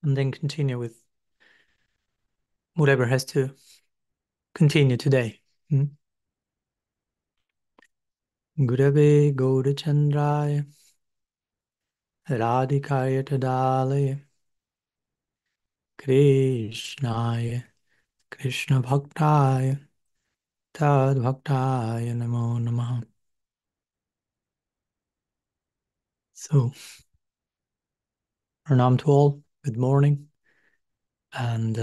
and then continue with whatever has to continue today. Gurave Gaurachandraya Radhikaya Tadalaya Krishnaya Krishna Bhaktaya Tad Bhaktaya Namo Namaha. So, pranam to all, good morning, and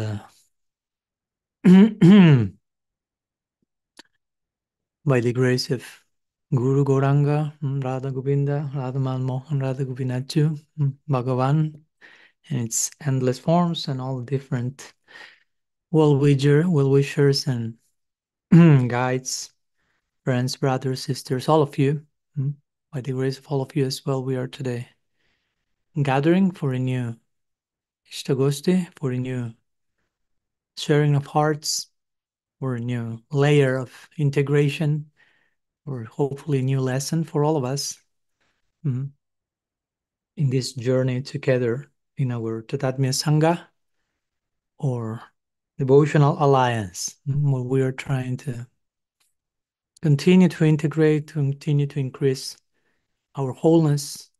by the grace of Guru Gauranga, Radha Govinda, Radha Mohan, Radha Gopinachu, Bhagavan, in its endless forms, and all the different well-wishers and guides, friends, brothers, sisters, all of you. By the grace of all of you as well, we are today gathering for a new Ishtagosti, for a new sharing of hearts, for a new layer of integration, or hopefully a new lesson for all of us in this journey together in our Tatatmya Sangha, or devotional alliance, where we are trying to continue to integrate, to continue to increase our wholeness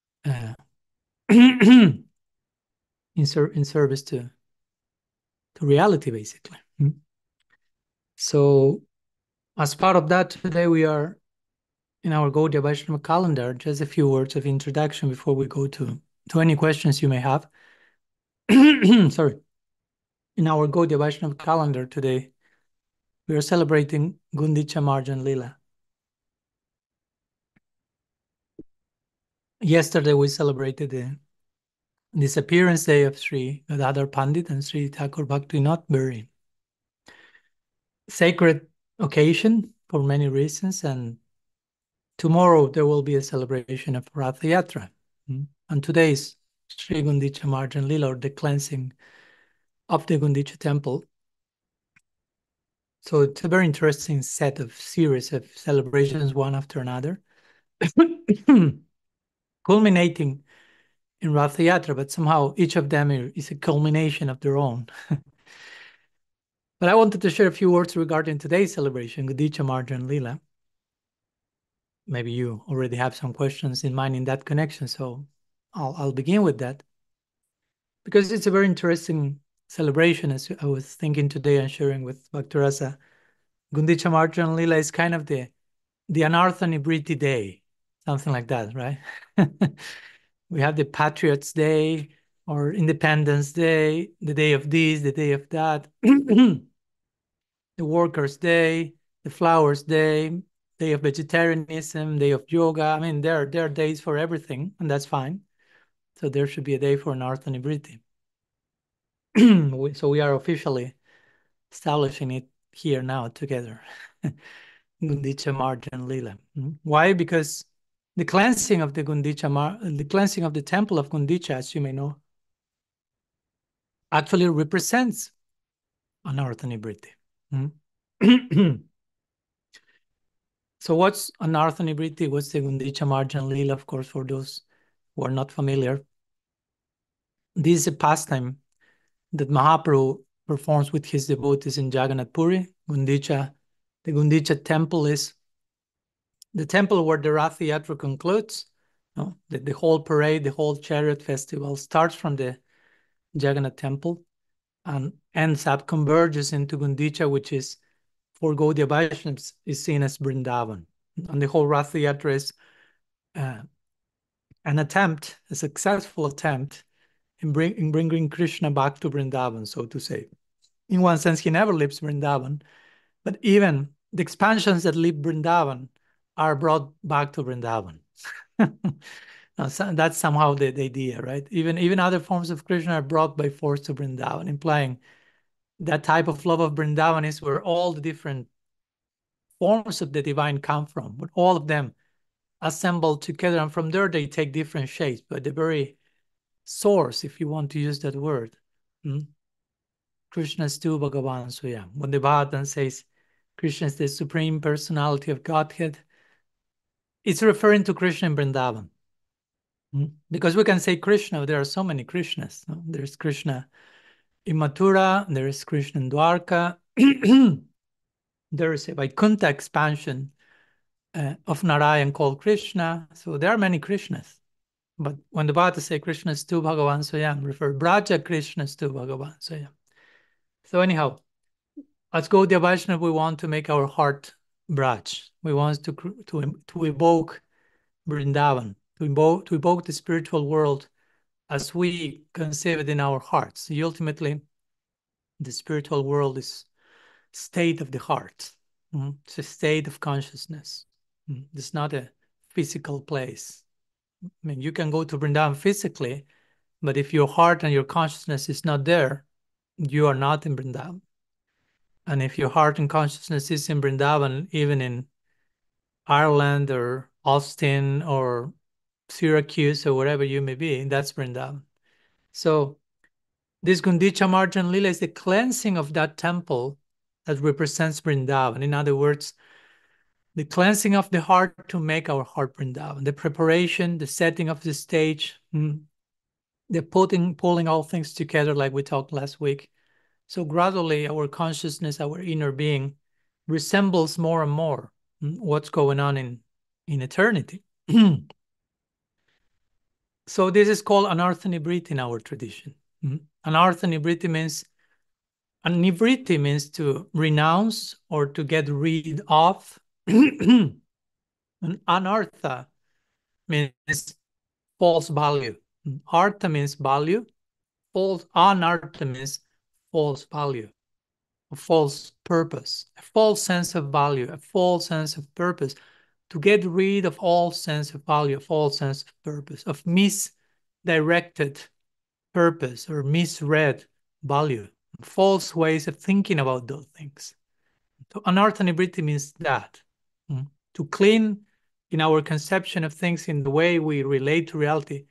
in service to reality, basically. So, as part of that, today we are in our Gaudiya Vaishnava calendar. Just a few words of introduction before we go to any questions you may have. Sorry. In our Gaudiya Vaishnava calendar today, we are celebrating Gundicha Marjan Lila. Yesterday, we celebrated the disappearance day of Sri Gadadhar Pandit and Sri Thakur Bhaktivinoda Beri. Sacred occasion for many reasons, and tomorrow there will be a celebration of Ratha Yatra. And today is Sri Gundicha Marjan Lila, or the cleansing of the Gundicha temple. So it's a very interesting set of series of celebrations, one after another, culminating in Ratha Yatra, but somehow each of them is a culmination of their own. But I wanted to share a few words regarding today's celebration, Gundicha Marjan Lila. Maybe you already have some questions in mind in that connection, so I'll begin with that. Because it's a very interesting celebration, as I was thinking today and sharing with Bhaktarasa. Gundicha Marjan Lila is kind of the Anartha Nibriti Day, something like that, right? We have the Patriots Day or Independence Day, the day of this, the day of that, the Workers' Day, the Flowers Day, day of vegetarianism, day of yoga. I mean, there are days for everything, and that's fine. So there should be a day for Anartha Nibriti. So we are officially establishing it here now together. Gundicha Marjan Lila. Why? Because the cleansing of the cleansing of the temple of Gundicha, as you may know, actually represents Anartha Nibriti. So what's Anartha Nibriti? What's the Gundicha Marjan Lila? Of course, for those who are not familiar, this is a pastime that Mahaprabhu performs with his devotees in Jagannath Puri. Gundicha, the Gundicha temple is the temple where the Rath Yatra concludes. No? The whole parade, the whole chariot festival starts from the Jagannath temple and ends up, converges into Gundicha, which is for Gaudiya Vaishnavas is seen as Vrindavan. And the whole Rath Yatra is an attempt, a successful attempt in bringing Krishna back to Vrindavan, so to say. In one sense, he never leaves Vrindavan, but even the expansions that leave Vrindavan are brought back to Vrindavan. Now, that's somehow the idea, right? Even other forms of Krishna are brought by force to Vrindavan, implying that type of love of Vrindavan is where all the different forms of the divine come from, but all of them assembled together, and from there they take different shapes, but the very source, if you want to use that word, Krishna is tu Bhagavan Swayam. When the Bhagavatam says Krishna is the supreme personality of Godhead, it's referring to Krishna in Vrindavan. Because we can say Krishna, there are so many Krishnas. No? There's Krishna in Mathura, there is Krishna in Dwarka. There is a Vaikuntha expansion of Narayan called Krishna. So there are many Krishnas. But when the Bhagavad say Krishna is tu Bhagavan Swayam, refer Braja Krishna is tu Bhagavan Swayam. So anyhow, as Gaudiya Vaishnava, we want to make our heart Braj. We want to evoke Vrindavan, to evoke the spiritual world as we conceive it in our hearts. Ultimately, the spiritual world is state of the heart. It's a state of consciousness. It's not a physical place. I mean, you can go to Vrindavan physically, but if your heart and your consciousness is not there, you are not in Vrindavan. And if your heart and consciousness is in Vrindavan, even in Ireland or Austin or Syracuse or wherever you may be, that's Vrindavan. So this Gundicha Marjan Lila is the cleansing of that temple that represents Vrindavan. In other words, the cleansing of the heart to make our heart Vrindavan, the preparation, the setting of the stage, the pulling all things together like we talked last week. So gradually our consciousness, our inner being resembles more and more what's going on in eternity. So this is called anartha nibriti in our tradition. Anartha nibriti means to renounce or to get rid of. And anartha means false value. Artha means value. Anartha means false value, a false purpose, a false sense of value, a false sense of purpose. To get rid of all sense of value, of all sense of purpose, of misdirected purpose or misread value, false ways of thinking about those things. So anartha nibriti means that, to clean in our conception of things in the way we relate to reality,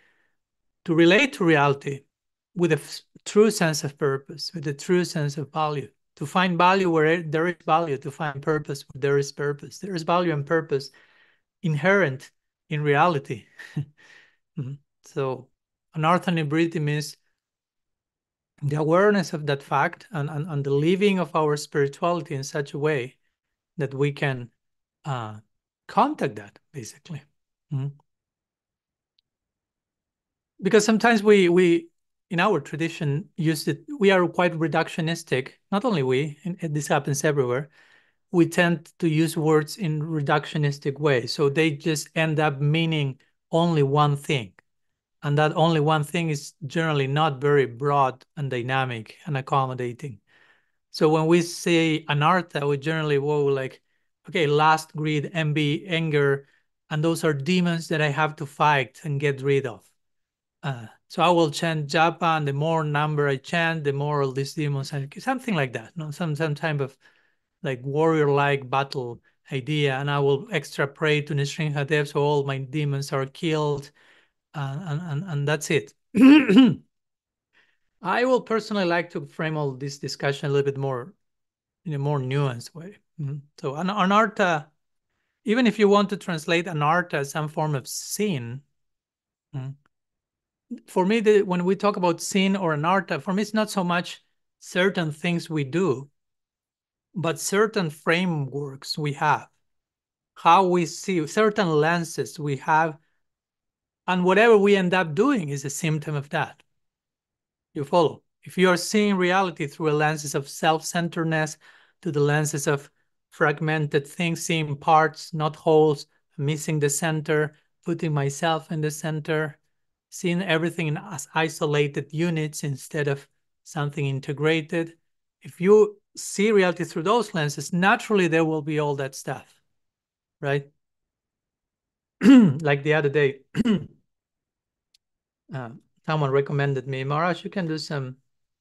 with a true sense of purpose, with a true sense of value, to find value where there is value, to find purpose where there is purpose. There is value and purpose inherent in reality. So anartha nibriti means the awareness of that fact and the living of our spirituality in such a way that we can contact that, basically. Because sometimes we in our tradition use it, we are quite reductionistic. Not only we, and this happens everywhere, we tend to use words in reductionistic ways. So they just end up meaning only one thing. And that only one thing is generally not very broad and dynamic and accommodating. So when we say anartha, we generally go like, okay, lust, greed, envy, anger, and those are demons that I have to fight and get rid of. So I will chant japa, and the more number I chant, the more of these demons, and something like that. No, some type of like warrior-like battle idea, and I will extra pray to Nrsimhadev so all my demons are killed, and that's it. I will personally like to frame all this discussion a little bit more in a more nuanced way. So anartha, even if you want to translate anartha as some form of sin, for me, when we talk about sin or anartha, for me, it's not so much certain things we do, but certain frameworks we have, how we see, certain lenses we have, and whatever we end up doing is a symptom of that. You follow? If you are seeing reality through a lenses of self-centeredness, to the lenses of fragmented things, seeing parts, not wholes, missing the center, putting myself in the center, seeing everything as isolated units instead of something integrated. If you see reality through those lenses, naturally there will be all that stuff, right? Like the other day, someone recommended me, Maharaj, you can do some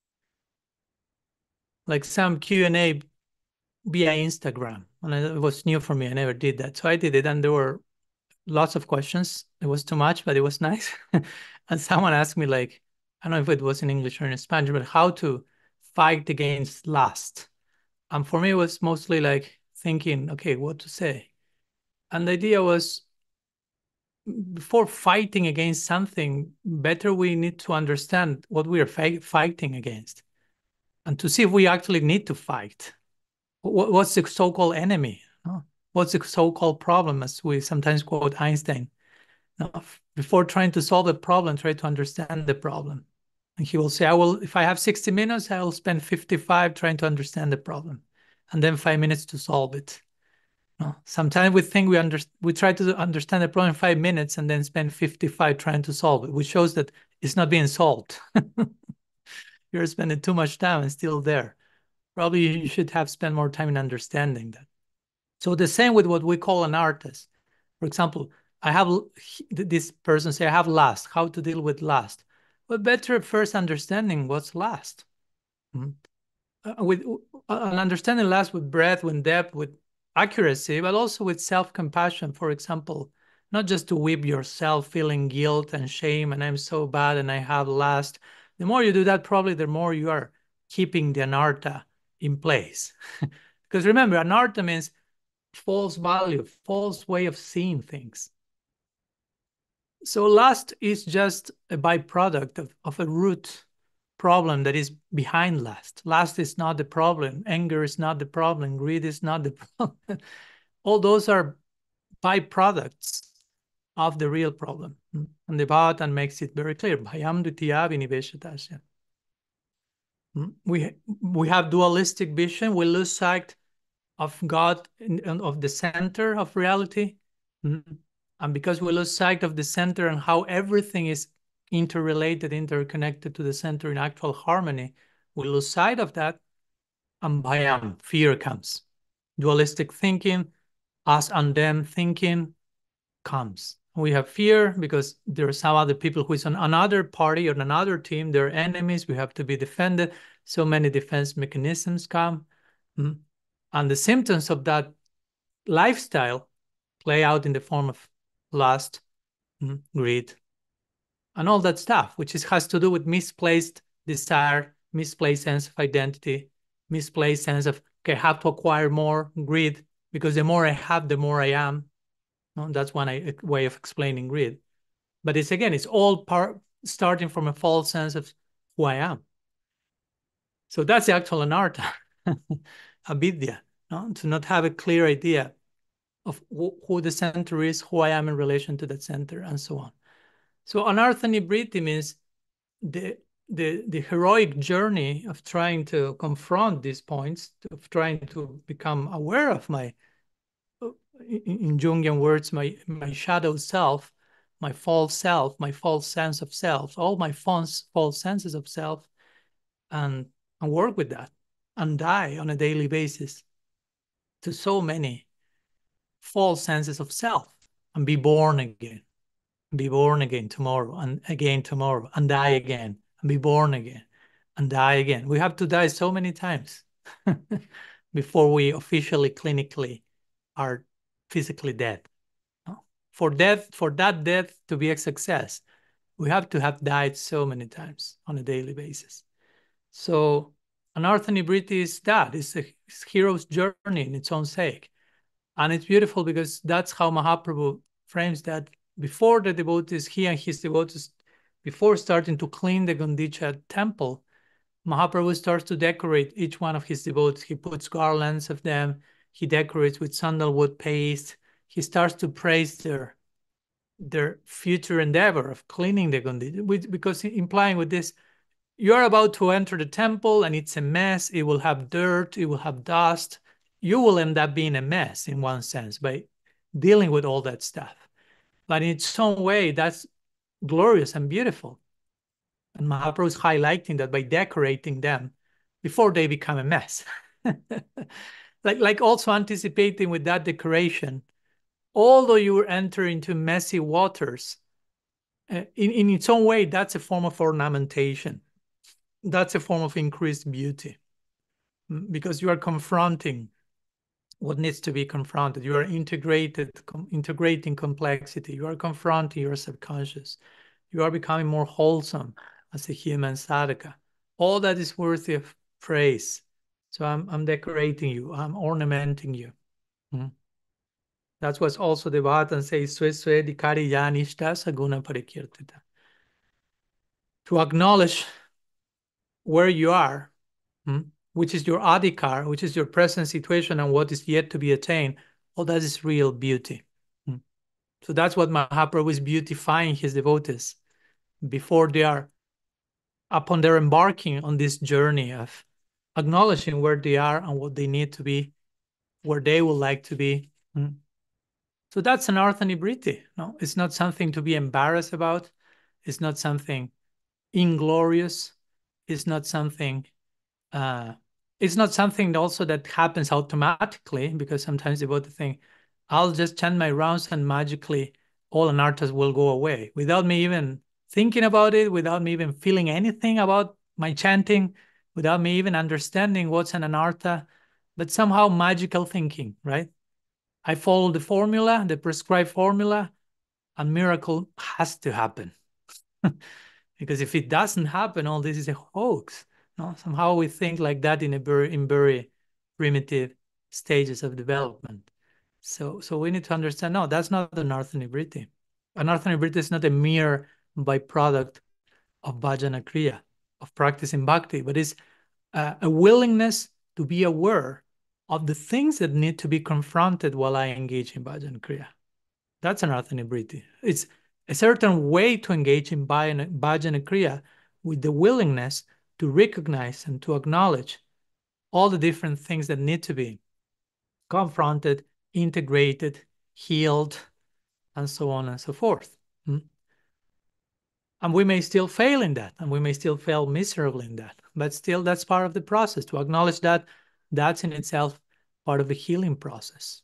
Q&A via Instagram. And it was new for me. I never did that. So I did it, and there were lots of questions. It was too much, but it was nice. And someone asked me, like, I don't know if it was in English or in Spanish, but how to fight against lust. And for me, it was mostly like thinking, okay, what to say. And the idea was, before fighting against something, better we need to understand what we are fighting against, and to see if we actually need to fight. What's the so-called enemy? What's the so-called problem, as we sometimes quote Einstein? Before trying to solve a problem, try to understand the problem. And he will say, if I have 60 minutes, I will spend 55 trying to understand the problem, and then 5 minutes to solve it. Sometimes we think we try to understand the problem in 5 minutes and then spend 55 trying to solve it, which shows that it's not being solved. You're spending too much time and still there. Probably you should have spent more time in understanding that. So the same with what we call an artist. For example, I have this person say, I have lust, how to deal with lust. But better first understanding what's lust. With an understanding lust with breadth, with depth, with accuracy, but also with self-compassion, for example, not just to whip yourself feeling guilt and shame and I'm so bad and I have lust. The more you do that, probably the more you are keeping the anartha in place. Because remember, anartha means false value, false way of seeing things. So lust is just a byproduct of a root problem that is behind lust. Lust is not the problem. Anger is not the problem. Greed is not the problem. All those are byproducts of the real problem. And the Bhagavatam makes it very clear. Bhayam dutya viniveshatasya. We have dualistic vision. We lose sight of God, of the center of reality. And because we lose sight of the center and how everything is interrelated, interconnected to the center in actual harmony, we lose sight of that, and bhayam, fear comes. Dualistic thinking, us and them thinking comes. We have fear because there are some other people who is on another party or another team. They're enemies. We have to be defended. So many defense mechanisms come. And the symptoms of that lifestyle play out in the form of lust, greed, and all that stuff, which has to do with misplaced desire, misplaced sense of identity, misplaced sense of, okay, I have to acquire more, greed, because the more I have, the more I am. That's one way of explaining greed. But it's all starting from a false sense of who I am. So that's the actual anartha, avidya, to not have a clear idea of who the center is, who I am in relation to that center, and so on. So anartha nibriti means the heroic journey of trying to confront these points, of trying to become aware of my, in Jungian words, my shadow self, my false sense of self, all my false senses of self, and work with that and die on a daily basis to so many false senses of self and be born again tomorrow and again tomorrow and die again and be born again and die again. We have to die so many times before we officially, clinically are physically dead. For that death to be a success, we have to have died so many times on a daily basis. So anartha nibriti is that. It's a hero's journey in its own sake. And it's beautiful because that's how Mahaprabhu frames that. Before the devotees, he and his devotees, before starting to clean the Gundicha temple, Mahaprabhu starts to decorate each one of his devotees. He puts garlands of them. He decorates with sandalwood paste. He starts to praise their future endeavor of cleaning the Gundicha, because implying with this, you're about to enter the temple and it's a mess. It will have dirt. It will have dust. You will end up being a mess in one sense by dealing with all that stuff. But in its own way, that's glorious and beautiful. And Mahaprabhu is highlighting that by decorating them before they become a mess. like also anticipating with that decoration, although you enter into messy waters, in its own way, that's a form of ornamentation. That's a form of increased beauty, because you are confronting what needs to be confronted. You are integrating complexity. You are confronting your subconscious. You are becoming more wholesome as a human sadhaka. All that is worthy of praise. So I'm decorating you. I'm ornamenting you. That's what's also the Bhagavatam says, Swe Swe Dikari Yanishta Saguna Parikirtita. To acknowledge where you are, which is your adhikar, which is your present situation and what is yet to be attained, all that is real beauty. So that's what Mahaprabhu is beautifying his devotees before they are, upon their embarking on this journey of acknowledging where they are and what they need to be, where they would like to be. So that's an arthanibriti. No, it's not something to be embarrassed about. It's not something inglorious. It's not something also that happens automatically, because sometimes devotees think, I'll just chant my rounds and magically all anarthas will go away without me even thinking about it, without me even feeling anything about my chanting, without me even understanding what's an anartha, but somehow magical thinking, right? I follow the formula, the prescribed formula, and miracle has to happen. Because if it doesn't happen, all this is a hoax. No? Somehow we think like that in very primitive stages of development. So we need to understand, no, that's not an arthanibriti. An arthanibriti is not a mere byproduct of bhajana kriya, of practicing bhakti, but it's a willingness to be aware of the things that need to be confronted while I engage in bhajana kriya. That's an arthanibriti. It's a certain way to engage in bhajana kriya with the willingness to recognize and to acknowledge all the different things that need to be confronted, integrated, healed, and so on and so forth. And we may still fail in that, and we may still fail miserably in that, but still that's part of the process. To acknowledge that, that's in itself part of the healing process.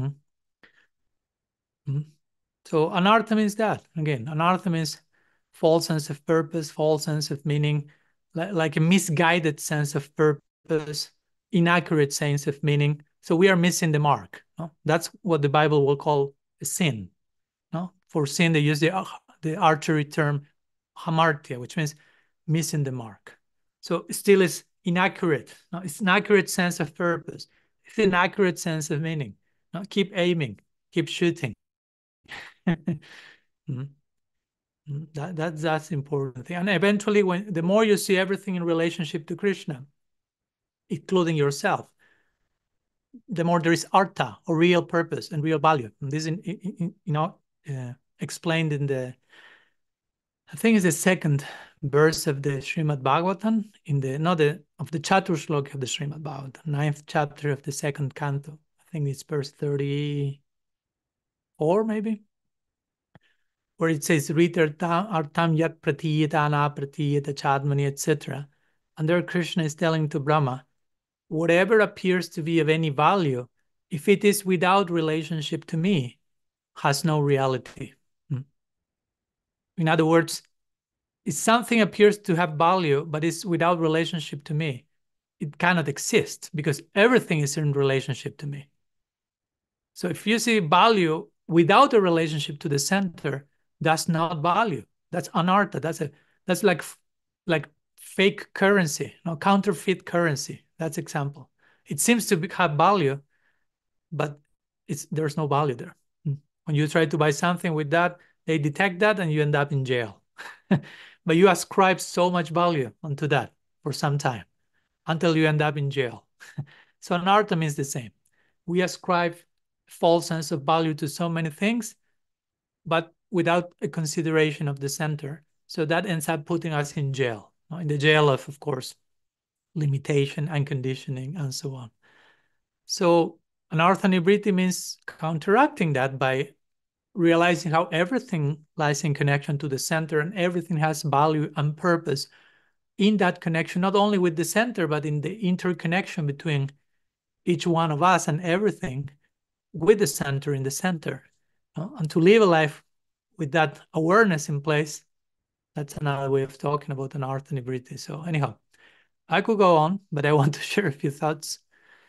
So anartha means that. Again, anartha means false sense of purpose, false sense of meaning, like a misguided sense of purpose, inaccurate sense of meaning. So we are missing the mark. No? That's what the Bible will call a sin. No? For sin, they use the archery term hamartia, which means missing the mark. So it still is inaccurate. No? It's an accurate sense of purpose. It's an accurate sense of meaning. No? Keep aiming, keep shooting. That's important thing. And eventually, when the more you see everything in relationship to Krishna, including yourself, the more there is artha, or real purpose and real value. And this is explained in the, I think it's the second verse of the Srimad Bhagavatam, of the Chatur Shloka of the Srimad Bhagavatam, 9th chapter of the second canto. I think it's verse 34, maybe, where it says artam yat pratiyatana pratiyata chadmani, etc. And there Krishna is telling to Brahma, whatever appears to be of any value, if it is without relationship to me, has no reality. In other words, if something appears to have value but is without relationship to me, it cannot exist, because everything is in relationship to me. So if you see value without a relationship to the center, that's not value. That's anartha. That's like fake currency, counterfeit currency. That's example. It seems to have value, but there's no value there. When you try to buy something with that, they detect that and you end up in jail. But you ascribe so much value onto that for some time until you end up in jail. So anartha means the same. We ascribe false sense of value to so many things, but without a consideration of the center. So that ends up putting us in jail, in the jail of course, limitation and conditioning and so on. So anarthanibriti means counteracting that by realizing how everything lies in connection to the center, and everything has value and purpose in that connection, not only with the center, but in the interconnection between each one of us and everything with the center in the center. And to live a life with that awareness in place, that's another way of talking about an arthanibriti. So anyhow, I could go on, but I want to share a few thoughts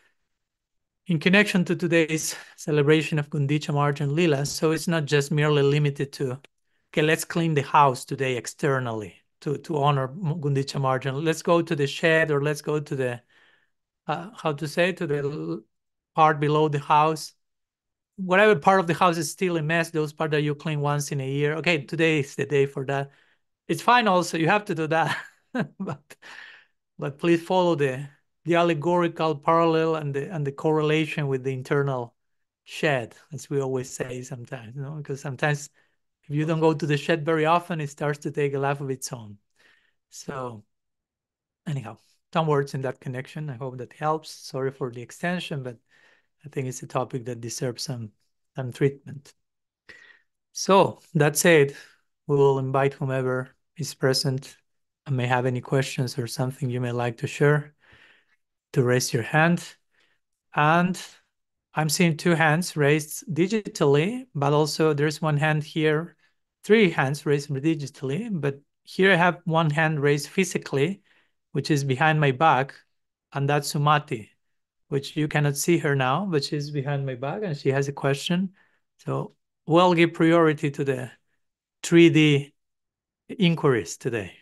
in connection to today's celebration of Gundicha Marjan Lila. So it's not just merely limited to, okay, let's clean the house today externally to honor Gundicha Marjan. Let's go to the shed, or let's go to the, to the part below the house whatever part of the house is still a mess, those parts that you clean once in a year. Okay, today is the day for that. It's fine also, you have to do that. but please follow the allegorical parallel and the correlation with the internal shed, as we always say sometimes, you know, because sometimes if you don't go to the shed very often, it starts to take a life of its own. So anyhow, some words in that connection. I hope that helps. Sorry for the extension, but I think it's a topic that deserves some treatment. So that said, we will invite whomever is present and may have any questions or something you may like to share to raise your hand. And I'm seeing 2 hands raised digitally, but also there's 1 hand here, 3 hands raised digitally, but here I have 1 hand raised physically, which is behind my back, and that's Sumati, which you cannot see her now, but she's behind my back and she has a question. So we'll give priority to the 3D inquiries today.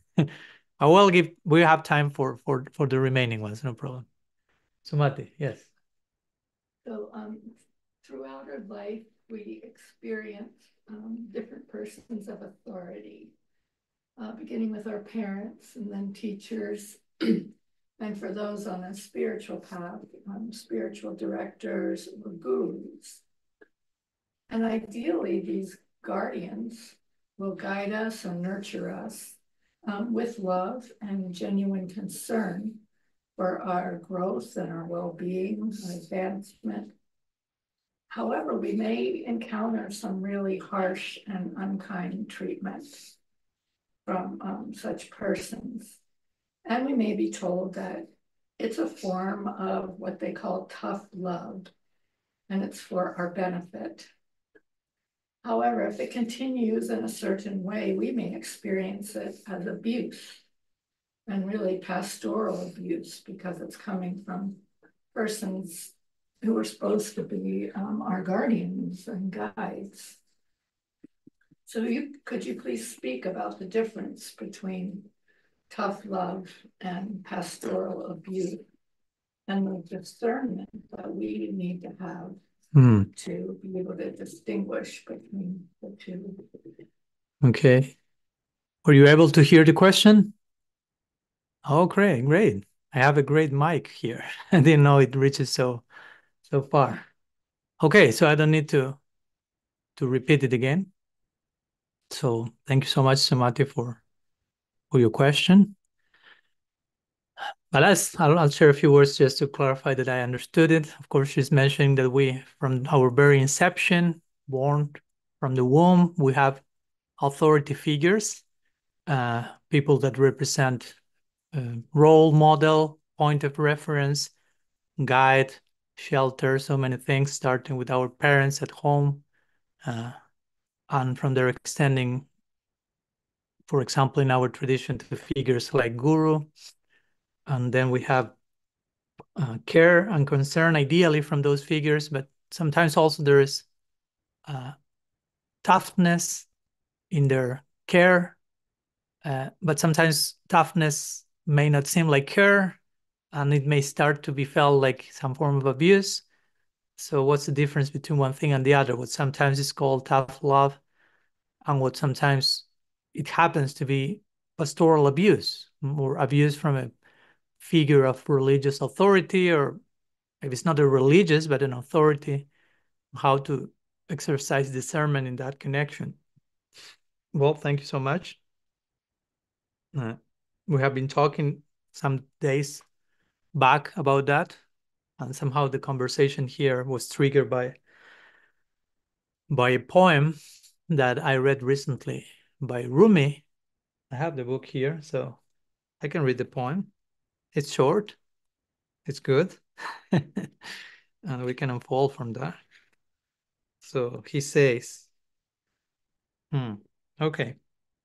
We have time for the remaining ones, no problem. Sumati, yes. So throughout our life, we experience different persons of authority, beginning with our parents and then teachers. And for those on a spiritual path, spiritual directors or gurus. And ideally, these guardians will guide us and nurture us with love and genuine concern for our growth and our well-being, our advancement. However, we may encounter some really harsh and unkind treatment from such persons. And we may be told that it's a form of what they call tough love, and it's for our benefit. However, if it continues in a certain way, we may experience it as abuse, and really pastoral abuse, because it's coming from persons who are supposed to be our guardians and guides. So could you please speak about the difference between tough love and pastoral abuse and the discernment that we need to have to be able to distinguish between the two? Okay. Were you able to hear the question? Oh, great, great. I have a great mic here. I didn't know it reaches so far. Okay, so I don't need to repeat it again. So thank you so much, Sumati, for your question. But I'll share a few words just to clarify that I understood it. Of course, she's mentioning that we, from our very inception, born from the womb, we have authority figures, people that represent role model, point of reference, guide, shelter, so many things, starting with our parents at home, and from there extending, for example, in our tradition, to figures like guru. And then we have care and concern, ideally from those figures, but sometimes also there is toughness in their care, but sometimes toughness may not seem like care, and it may start to be felt like some form of abuse. So what's the difference between one thing and the other? What sometimes is called tough love, and what sometimes it happens to be pastoral abuse, or abuse from a figure of religious authority, or maybe it's not a religious, but an authority, how to exercise discernment in that connection. Well, thank you so much. We have been talking some days back about that, and somehow the conversation here was triggered by a poem that I read recently by Rumi. I have the book here, so I can read the poem. It's short, it's good, and we can unfold from that. So he says, okay.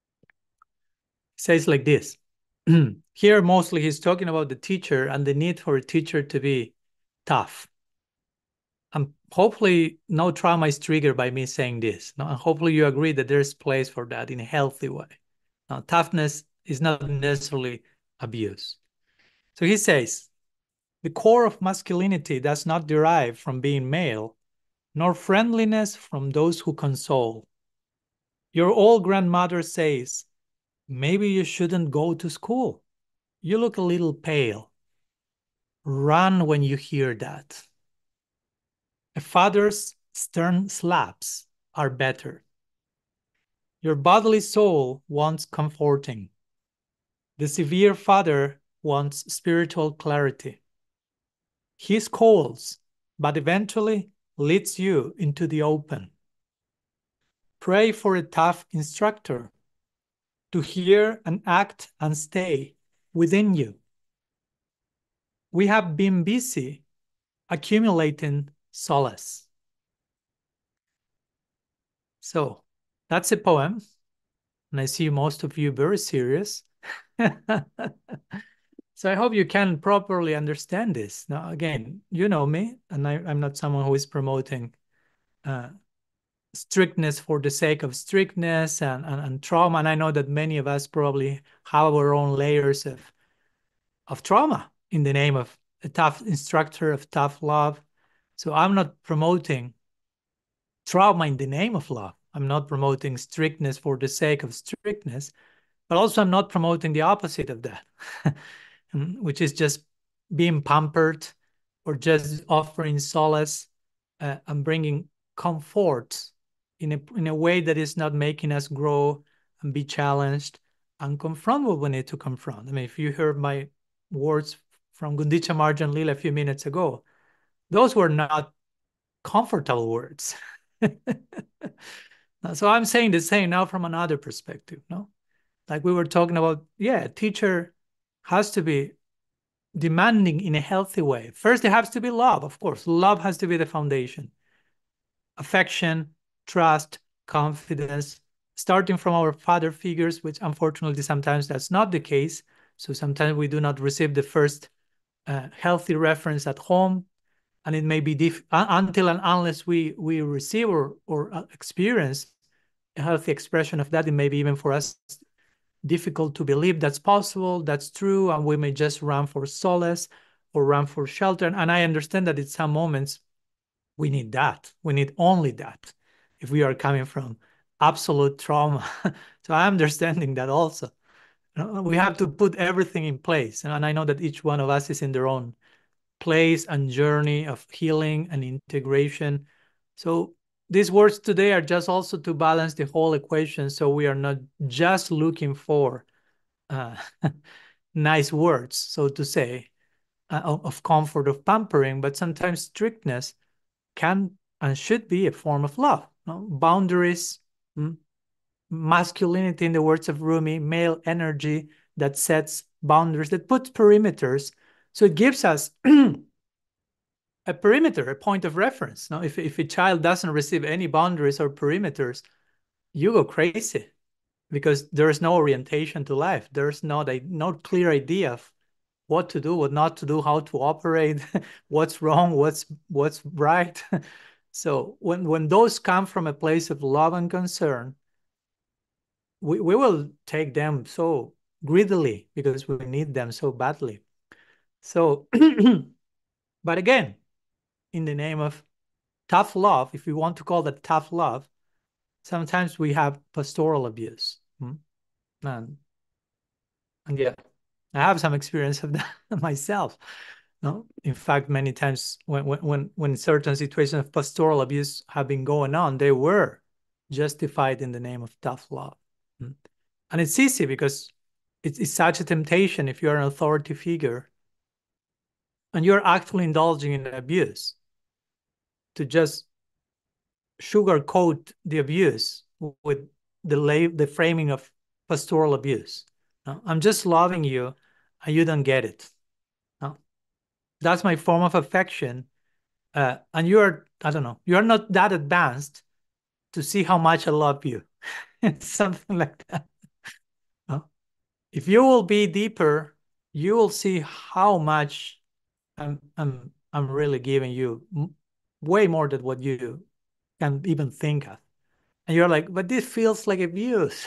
Says like this. Here, mostly he's talking about the teacher and the need for a teacher to be tough. And hopefully no trauma is triggered by me saying this. No? And hopefully you agree that there's place for that in a healthy way. Now, toughness is not necessarily abuse. So he says, the core of masculinity does not derive from being male, nor friendliness from those who console. Your old grandmother says, maybe you shouldn't go to school. You look a little pale. Run when you hear that. A father's stern slaps are better. Your bodily soul wants comforting. The severe father wants spiritual clarity. He scolds, but eventually leads you into the open. Pray for a tough instructor to hear and act and stay within you. We have been busy accumulating solace. So that's a poem, and I see most of you very serious. So I hope you can properly understand this. Now, again, you know me, and I'm not someone who is promoting strictness for the sake of strictness and trauma. And I know that many of us probably have our own layers of trauma in the name of a tough instructor, of tough love. So I'm not promoting trauma in the name of love. I'm not promoting strictness for the sake of strictness, but also I'm not promoting the opposite of that, which is just being pampered or just offering solace and bringing comfort in a way that is not making us grow and be challenged and confront what we need to confront. I mean, if you heard my words from Gundicha Marjan Lila a few minutes ago, those were not comfortable words. So I'm saying the same now from another perspective, no? Like we were talking about, yeah, teacher has to be demanding in a healthy way. First, there has to be love, of course. Love has to be the foundation. Affection, trust, confidence, starting from our father figures, which unfortunately sometimes that's not the case. So sometimes we do not receive the first healthy reference at home. And it may be until and unless we receive or experience a healthy expression of that, it may be even for us difficult to believe that's possible, that's true, and we may just run for solace or run for shelter. And I understand that in some moments we need that. We need only that if we are coming from absolute trauma. So I'm understanding that also. We have to put everything in place. And I know that each one of us is in their own place and journey of healing and integration. So these words today are just also to balance the whole equation. So we are not just looking for uh, nice words, so to say, of comfort, of pampering, but sometimes strictness can and should be a form of love. No? Boundaries, masculinity, in the words of Rumi, male energy that sets boundaries, that puts perimeters. So it gives us a perimeter, a point of reference. Now, if a child doesn't receive any boundaries or perimeters, you go crazy because there's no orientation to life. There's no clear idea of what to do, what not to do, how to operate, what's wrong, what's right. So when those come from a place of love and concern, we will take them so greedily because we need them so badly. So, but again, in the name of tough love, if we want to call that tough love, sometimes we have pastoral abuse. And yeah, I have some experience of that myself. No, in fact, many times when certain situations of pastoral abuse have been going on, they were justified in the name of tough love. And it's easy because it's such a temptation if you're an authority figure and you're actually indulging in abuse to just sugarcoat the abuse with the framing of pastoral abuse. No, I'm just loving you and you don't get it. No, that's my form of affection. And you're, I don't know, you're not that advanced to see how much I love you. Something like that. No? If you will be deeper, you will see how much I'm really giving you way more than what you can even think of. And you're like, but this feels like abuse.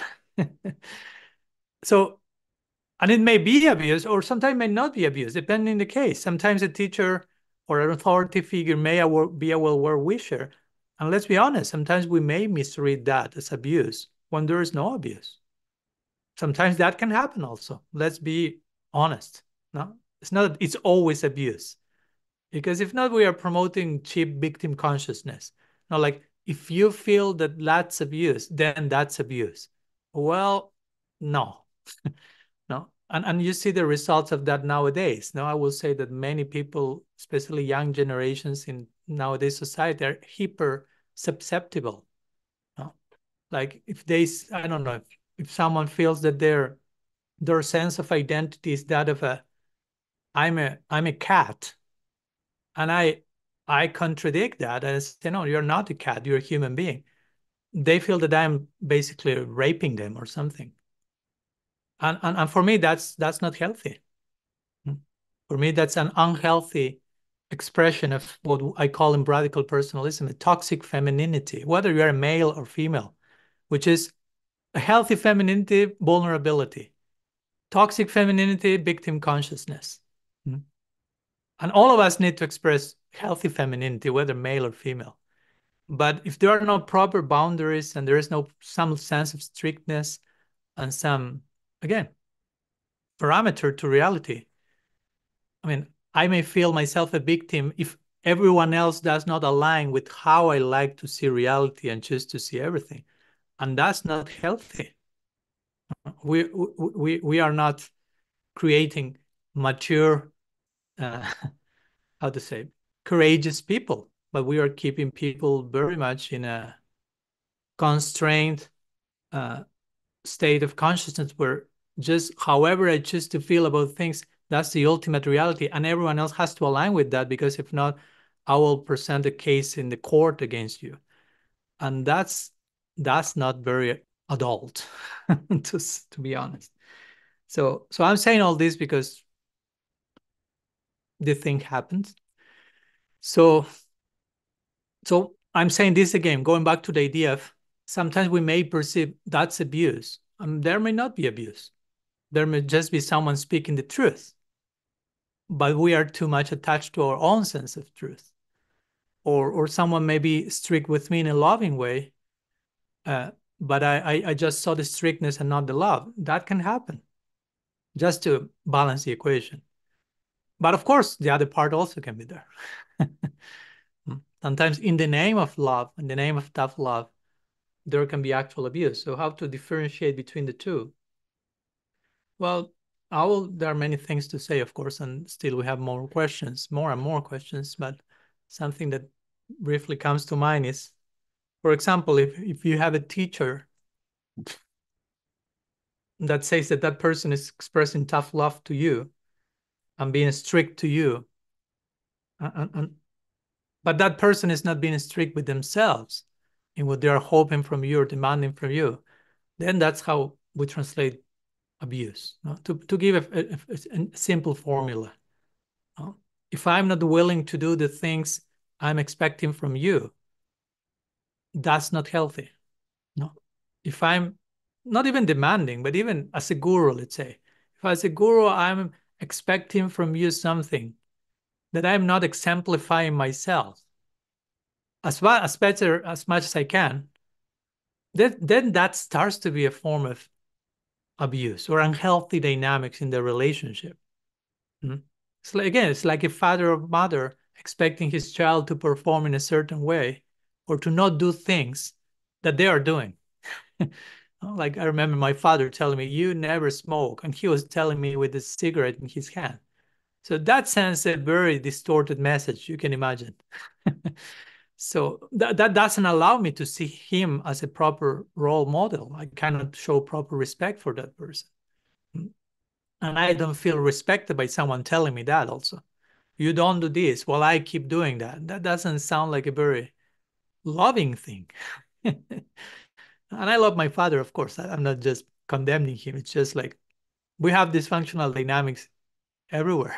So, and it may be abuse, or sometimes it may not be abuse, depending on the case. Sometimes a teacher or an authority figure may be a well-wisher, And let's be honest, sometimes we may misread that as abuse when there is no abuse. Sometimes that can happen also. Let's be honest. No, it's not, it's always abuse. Because if not, we are promoting cheap victim consciousness. Now, like, if you feel that that's abuse, then that's abuse. Well, no, no. And you see the results of that nowadays. Now, I will say that many people, especially young generations in nowadays society, are hyper susceptible. No? Like if they, I don't know, if someone feels that their sense of identity is that of I'm a cat, and I contradict that and say, no, you're not a cat, you're a human being. They feel that I'm basically raping them or something. And for me, that's not healthy. For me, that's an unhealthy expression of what I call in radical personalism, a toxic femininity, whether you're a male or female, which is a healthy femininity, vulnerability, toxic femininity, victim consciousness. And all of us need to express healthy femininity, whether male or female. But if there are no proper boundaries and there is no some sense of strictness and some, again, parameter to reality, I mean, I may feel myself a victim if everyone else does not align with how I like to see reality and choose to see everything. And that's not healthy. We are not creating mature, uh, how to say, courageous people, but we are keeping people very much in a constrained uh, state of consciousness where just however I choose to feel about things, that's the ultimate reality. And everyone else has to align with that, because if not, I will present a case in the court against you. And that's not very adult, to be honest. So I'm saying all this because the thing happens. So I'm saying this again, going back to the idea of sometimes we may perceive that's abuse. There may not be abuse. There may just be someone speaking the truth, but we are too much attached to our own sense of truth. Or someone may be strict with me in a loving way, uh, but I just saw the strictness and not the love. That can happen, just to balance the equation. But of course, the other part also can be there. Sometimes in the name of love, in the name of tough love, there can be actual abuse. So how to differentiate between the two? Well, there are many things to say, of course, and still we have more questions, more and more questions, but something that briefly comes to mind is, for example, if you have a teacher that says that that person is expressing tough love to you and being strict to you, but that person is not being strict with themselves in what they are hoping from you or demanding from you, then that's how we translate abuse. No? To give a simple formula. No? If I'm not willing to do the things I'm expecting from you, that's not healthy. No? If I'm not even demanding, but even as a guru, let's say, if as a guru I'm expecting from you something that I'm not exemplifying myself as much as I can, then that starts to be a form of abuse or unhealthy dynamics in the relationship. Mm-hmm. It's like a father or mother expecting his child to perform in a certain way or to not do things that they are doing. Like I remember my father telling me, "You never smoke," and he was telling me with a cigarette in his hand. So that sends a very distorted message, you can imagine. So that doesn't allow me to see him as a proper role model. I cannot show proper respect for that person. And I don't feel respected by someone telling me that also. You don't do this while I keep doing that. That doesn't sound like a very loving thing. And I love my father, of course. I'm not just condemning him. It's just like we have dysfunctional dynamics everywhere.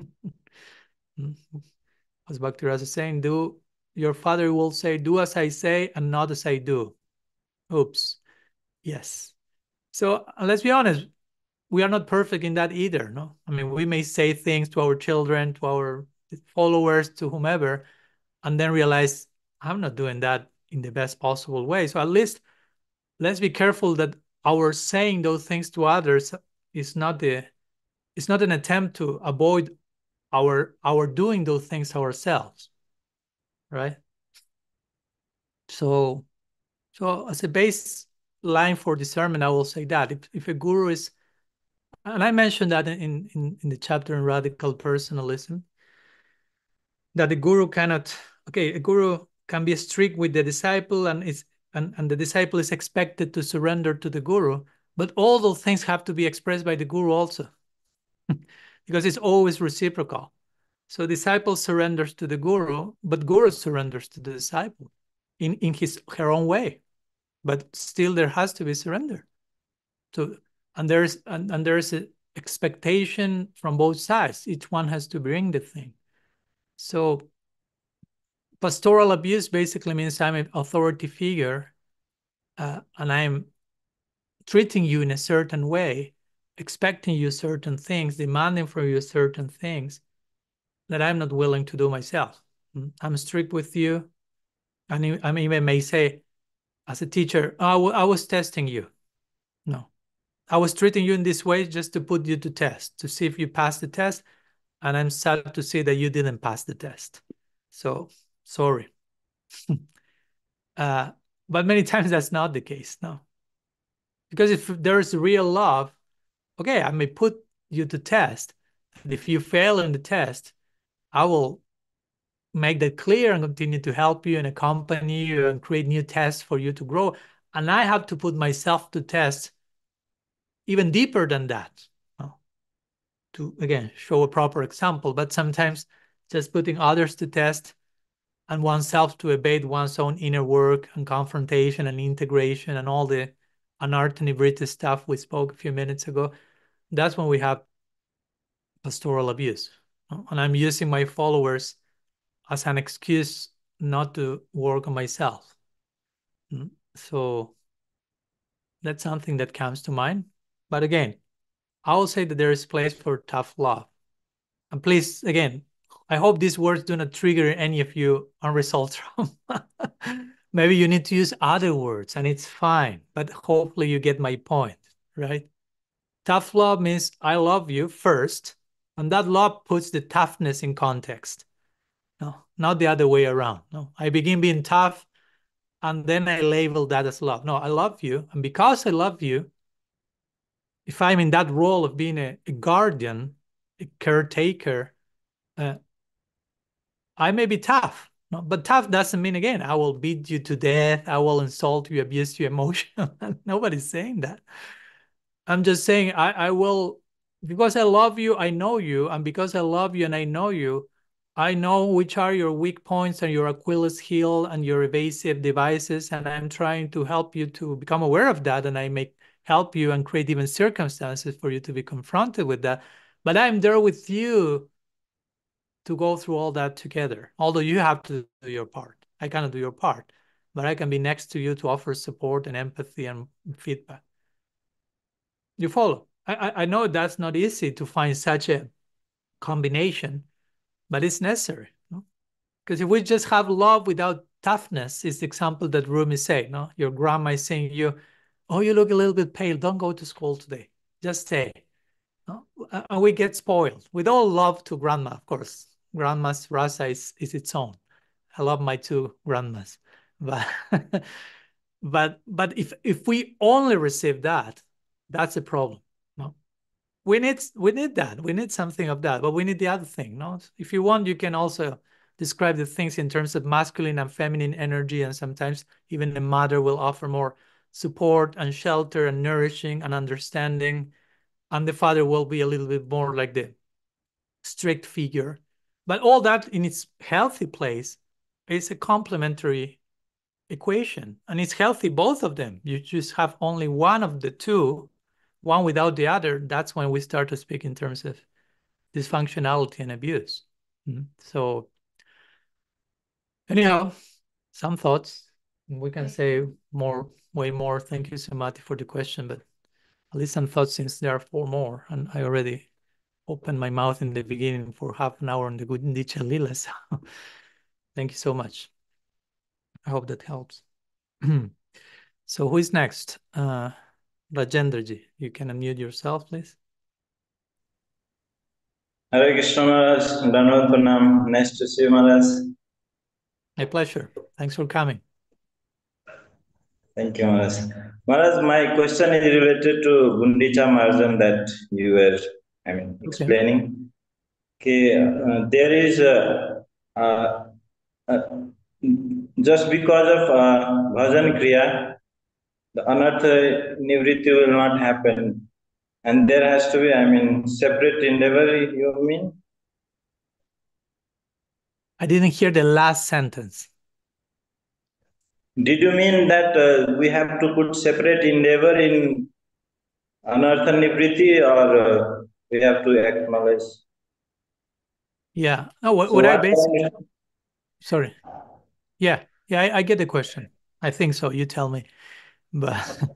As Bhakti Rasa is saying, your father will say, do as I say and not as I do. Oops. Yes. So let's be honest, we are not perfect in that either. No, I mean, we may say things to our children, to our followers, to whomever, and then realize I'm not doing that in the best possible way. So at least let's be careful that our saying those things to others is not an attempt to avoid our doing those things ourselves, right? So as a baseline for discernment, I will say that if a guru is, and I mentioned that in the chapter in Radical Personalism, that the guru cannot, okay, a guru can be strict with the disciple and the disciple is expected to surrender to the guru, but all those things have to be expressed by the guru also, because it's always reciprocal. So disciple surrenders to the guru, but guru surrenders to the disciple in her own way, but still there has to be surrender. So there's an expectation from both sides. Each one has to bring the thing. So pastoral abuse basically means I'm an authority figure, and I'm treating you in a certain way, expecting you certain things, demanding from you certain things that I'm not willing to do myself. I'm strict with you. And I even may say, as a teacher, oh, I was testing you. No, I was treating you in this way just to put you to test, to see if you passed the test. And I'm sad to see that you didn't pass the test. So sorry. But many times that's not the case, no. Because if there's real love, okay, I may put you to test. And if you fail in the test, I will make that clear and continue to help you and accompany you and create new tests for you to grow. And I have to put myself to test even deeper than that, to, again, show a proper example. But sometimes just putting others to test and oneself to abate one's own inner work and confrontation and integration and all the anartha stuff we spoke a few minutes ago, that's when we have pastoral abuse. And I'm using my followers as an excuse not to work on myself. So that's something that comes to mind. But again, I will say that there is place for tough love. And please, again, I hope these words do not trigger any of you unresolved trauma. Maybe you need to use other words and it's fine, but hopefully you get my point, right? Tough love means I love you first, and that love puts the toughness in context. No, not the other way around. No, I begin being tough and then I label that as love. No, I love you. And because I love you, if I'm in that role of being a guardian, a caretaker, I may be tough. No, but tough doesn't mean, again, I will beat you to death. I will insult you, abuse you emotionally. Nobody's saying that. I'm just saying I will, because I love you, I know you. And because I love you and I know you, I know which are your weak points and your Achilles heel and your evasive devices. And I'm trying to help you to become aware of that. And I may help you and create even circumstances for you to be confronted with that. But I'm there with you to go through all that together. Although you have to do your part. I cannot do your part, but I can be next to you to offer support and empathy and feedback. You follow? I know that's not easy to find such a combination, but it's necessary. No? Because if we just have love without toughness, is the example that Rumi said. No, your grandma is saying to you, "Oh, you look a little bit pale. Don't go to school today. Just stay." No? And we get spoiled. With all love to grandma, of course. Grandma's rasa is its own. I love my two grandmas, but but if we only receive that, that's a problem. No, we need that. We need something of that, but we need the other thing. No, if you want, you can also describe the things in terms of masculine and feminine energy, and sometimes even the mother will offer more support and shelter and nourishing and understanding, and the father will be a little bit more like the strict figure. But all that in its healthy place is a complementary equation, and it's healthy, both of them. You just have only one of the two, one without the other. That's when we start to speak in terms of dysfunctionality and abuse. So anyhow, some thoughts. We can say more, way more. Thank you, Samati, for the question, but at least some thoughts, since there are four more, and I already opened my mouth in the beginning for half an hour on the good Dicha Lila. So thank you so much. I hope that helps. So who is next? Rajendraji, you can unmute yourself, please. Hare Krishna Maharaj, Dandavat Pranam. Nice to see you, Maharaj. My pleasure. Thanks for coming. Thank you, Maharaj. Maharaj, my question is related to Gundicha Marjan that you were, explaining. Okay, there is uh, uh, just because of bhajan kriya, the anartha nivritti will not happen, and there has to be, separate endeavor. You mean? I didn't hear the last sentence. Did you mean that we have to put separate endeavor in anartha nivriti, or we have to acknowledge? Yeah. No, So what I what basically, sorry. Yeah, I get the question. I think so. You tell me. But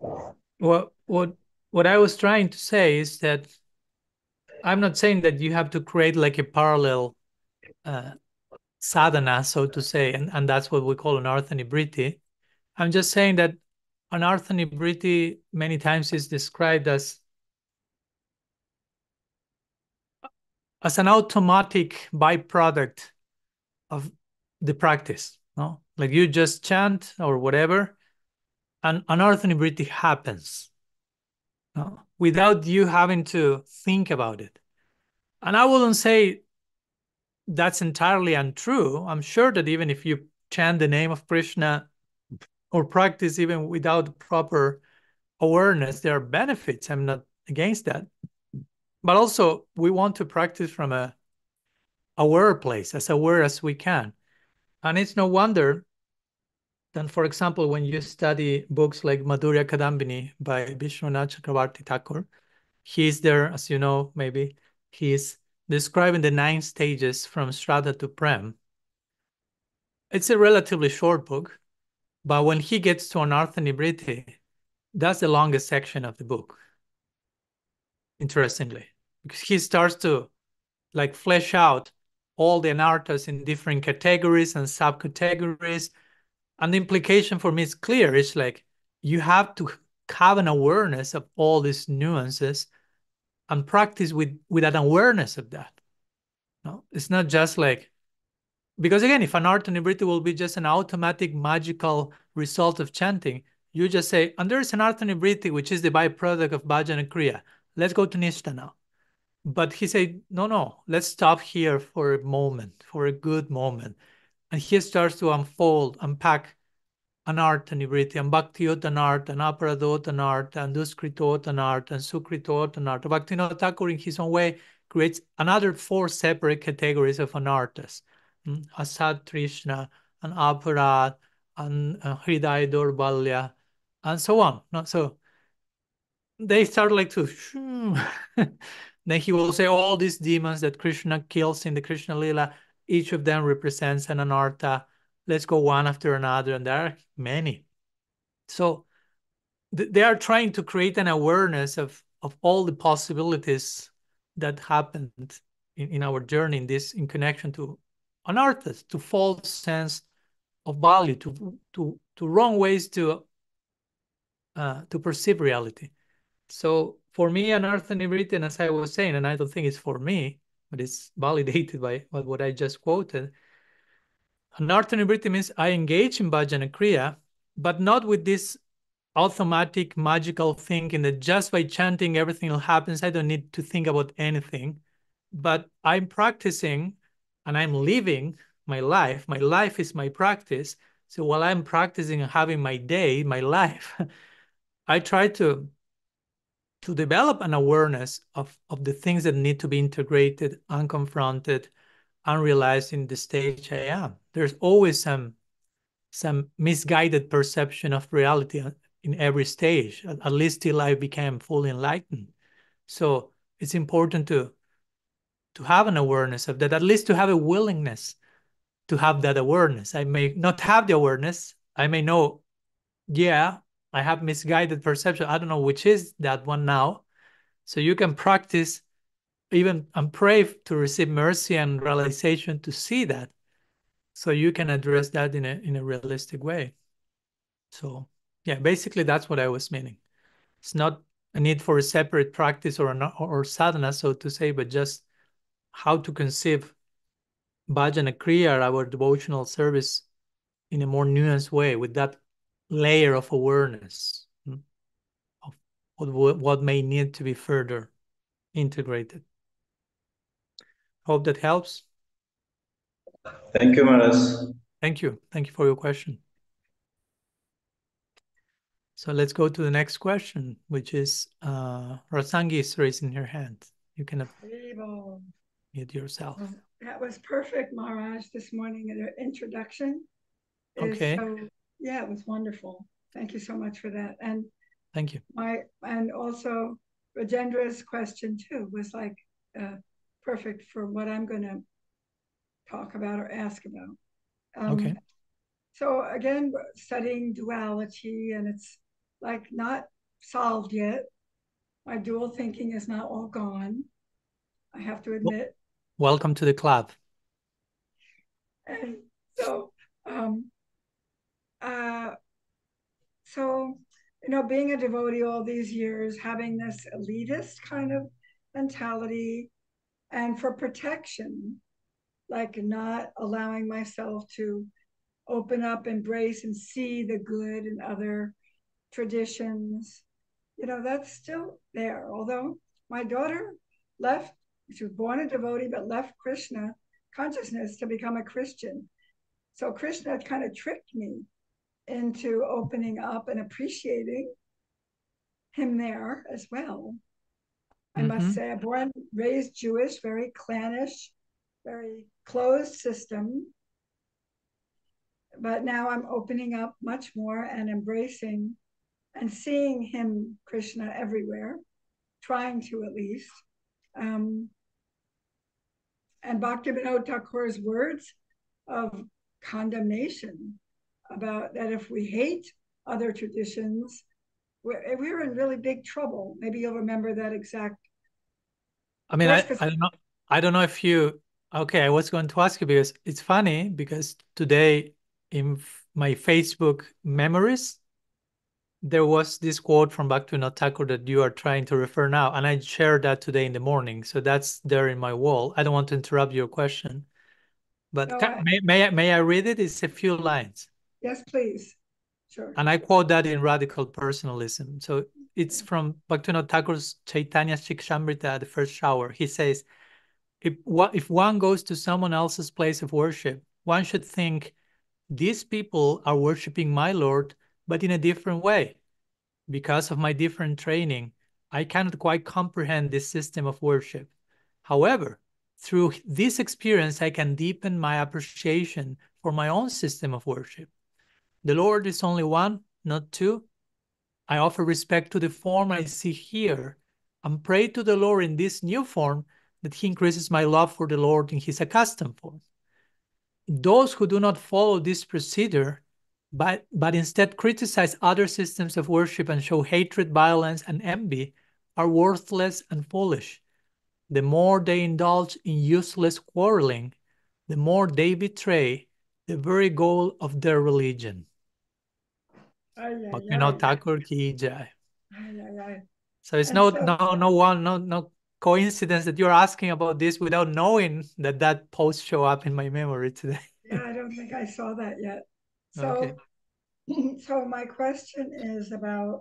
what I was trying to say is that I'm not saying that you have to create like a parallel sadhana, so to say, and that's what we call an arthanibriti. I'm just saying that an arthanibriti many times is described as an automatic byproduct of the practice. No, like you just chant or whatever, and an arthanibriti happens. No? Without you having to think about it. And I wouldn't say that's entirely untrue. I'm sure that even if you chant the name of Krishna or practice even without proper awareness, there are benefits. I'm not against that. But also, we want to practice from a aware place, as aware as we can. And it's no wonder that, for example, when you study books like Madhurya Kadambini by Vishwanath Chakravarti Thakur, he's there, as you know, maybe, he's describing the 9 stages from Shraddha to Prem. It's a relatively short book, but when he gets to Anartha Nibriti, that's the longest section of the book, interestingly, because he starts to like flesh out all the anarthas in different categories and subcategories. And the implication for me is clear. It's like you have to have an awareness of all these nuances and practice with an awareness of that. No, it's not just like, because again, if anartha nibriti will be just an automatic magical result of chanting, you just say, and there's anartha nibriti, which is the byproduct of bhajan and kriya. Let's go to nishta now. But he said, no, let's stop here for a moment, for a good moment. And he starts to unpack anartha nibriti, and bhaktiot anartha, and aparadot anartha, and duskritot anartha, and sukritot anartha. Bhaktivinoda Thakur, in his own way, creates another 4 separate categories of anarthas. Asad Trishna, and aparad, and hridaya dorbalya, and so on. So they start like to then he will say all these demons that Krishna kills in the Krishna Lila, each of them represents an anartha. Let's go one after another, and there are many. So they are trying to create an awareness of all the possibilities that happened in our journey in connection to anarthas, to false sense of value, to wrong ways to perceive reality. So for me, anartha nivriti, as I was saying, and I don't think it's for me, but it's validated by what I just quoted. Anartha nivriti means I engage in bhajana kriya, but not with this automatic magical thinking that just by chanting everything will happen. I don't need to think about anything, but I'm practicing and I'm living my life. My life is my practice. So while I'm practicing and having my day, my life, I try to develop an awareness of the things that need to be integrated, unconfronted, unrealized in the stage I am. There's always some misguided perception of reality in every stage, at least till I became fully enlightened. So it's important to have an awareness of that, at least to have a willingness to have that awareness. I may not have the awareness. I may know, yeah, I have misguided perception. I don't know which is that one now. So you can practice even and pray to receive mercy and realization to see that. so you can address that in a realistic way. So yeah, basically that's what I was meaning. It's not a need for a separate practice or sadhana, so to say, but just how to conceive bhajana kriya, our devotional service, in a more nuanced way, with that layer of awareness of what may need to be further integrated. Hope that helps. Thank you, Maharaj. Thank you. Thank you for your question. So let's go to the next question, which is Rasangi is raising her hand. You can mute yourself. That was perfect, Maharaj, this morning. The introduction is Okay. so, yeah, it was wonderful. Thank you so much for that. And thank you. And also Rajendra's question too was like perfect for what I'm going to talk about or ask about. Okay. So again, we're studying duality, and it's like not solved yet. My dual thinking is not all gone, I have to admit. Welcome to the club. And so, you know, being a devotee all these years, having this elitist kind of mentality, and for protection, like not allowing myself to open up, embrace, and see the good in other traditions, you know, that's still there. Although my daughter left, she was born a devotee, but left Krishna consciousness to become a Christian. So Krishna kind of tricked me into opening up and appreciating him there as well. I must say, I'm born, raised Jewish, very clannish, very closed system. But now I'm opening up much more and embracing and seeing him, Krishna, everywhere, trying to at least. And Bhaktivinoda Thakur's words of condemnation about that if we hate other traditions, we're in really big trouble. Maybe you'll remember that exact. I mean, I don't know if you, okay, I was going to ask you because it's funny because today in my Facebook memories, there was this quote from Bhaktivinoda Thakur that you are trying to refer now, and I shared that today in the morning. So that's there in my wall. I don't want to interrupt your question, but no, may I read it? It's a few lines. Yes, please. Sure. And I quote that in Radical Personalism. So it's from Bhaktivinoda Thakur's Chaitanya Shikshamrita, the first shower. He says, if one goes to someone else's place of worship, one should think, these people are worshiping my Lord, but in a different way. Because of my different training, I cannot quite comprehend this system of worship. However, through this experience, I can deepen my appreciation for my own system of worship. The Lord is only one, not two. I offer respect to the form I see here and pray to the Lord in this new form that he increases my love for the Lord in his accustomed form. Those who do not follow this procedure, but instead criticize other systems of worship and show hatred, violence, and envy, are worthless and foolish. The more they indulge in useless quarreling, the more they betray the very goal of their religion. Bhaktivinoda Thakur ki jai. So it's no coincidence that you're asking about this without knowing that post show up in my memory today. Yeah, I don't think I saw that yet. So, okay. So my question is about,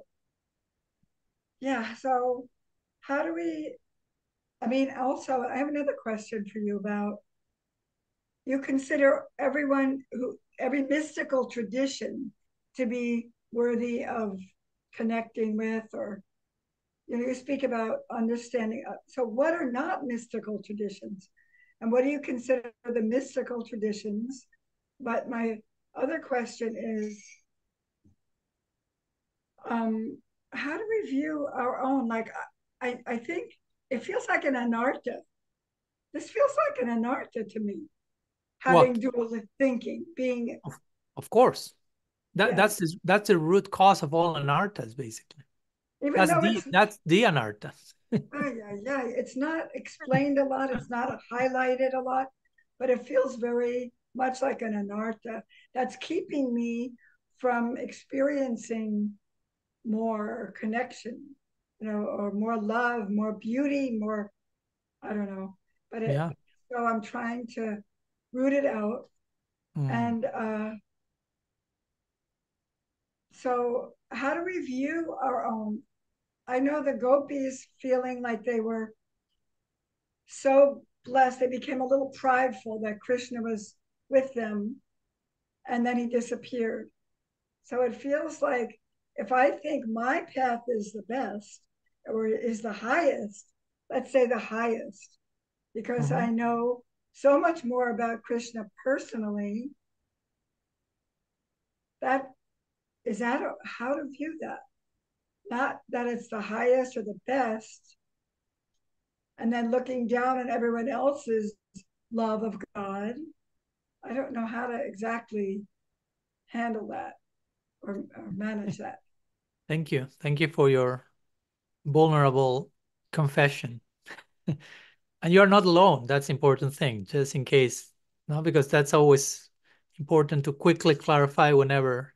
so how do we, I mean, also, I have another question for you about, you consider every mystical tradition to be worthy of connecting with, or, you know, you speak about understanding. So what are not mystical traditions? And what do you consider the mystical traditions? But my other question is, how do we view our own? Like, I think it feels like an anartha. This feels like an anartha to me. Having dual thinking, being. Of course. That's the root cause of all anarthas, basically. That's the anartha. It's not explained a lot. It's not highlighted a lot, but it feels very much like an anartha, that's keeping me from experiencing more connection, or more love, more beauty, more, I don't know. But so I'm trying to root it out. And so how do we view our own? I know the gopis feeling like they were so blessed, they became a little prideful that Krishna was with them, and then he disappeared. So it feels like if I think my path is the best or is the highest, let's say the highest, because I know so much more about Krishna personally, that is that how to view that? Not that it's the highest or the best, and then looking down on everyone else's love of God. I don't know how to exactly handle that or manage that. Thank you. Thank you for your vulnerable confession. And you're not alone. That's the important thing, just in case, no, because that's always important to quickly clarify whenever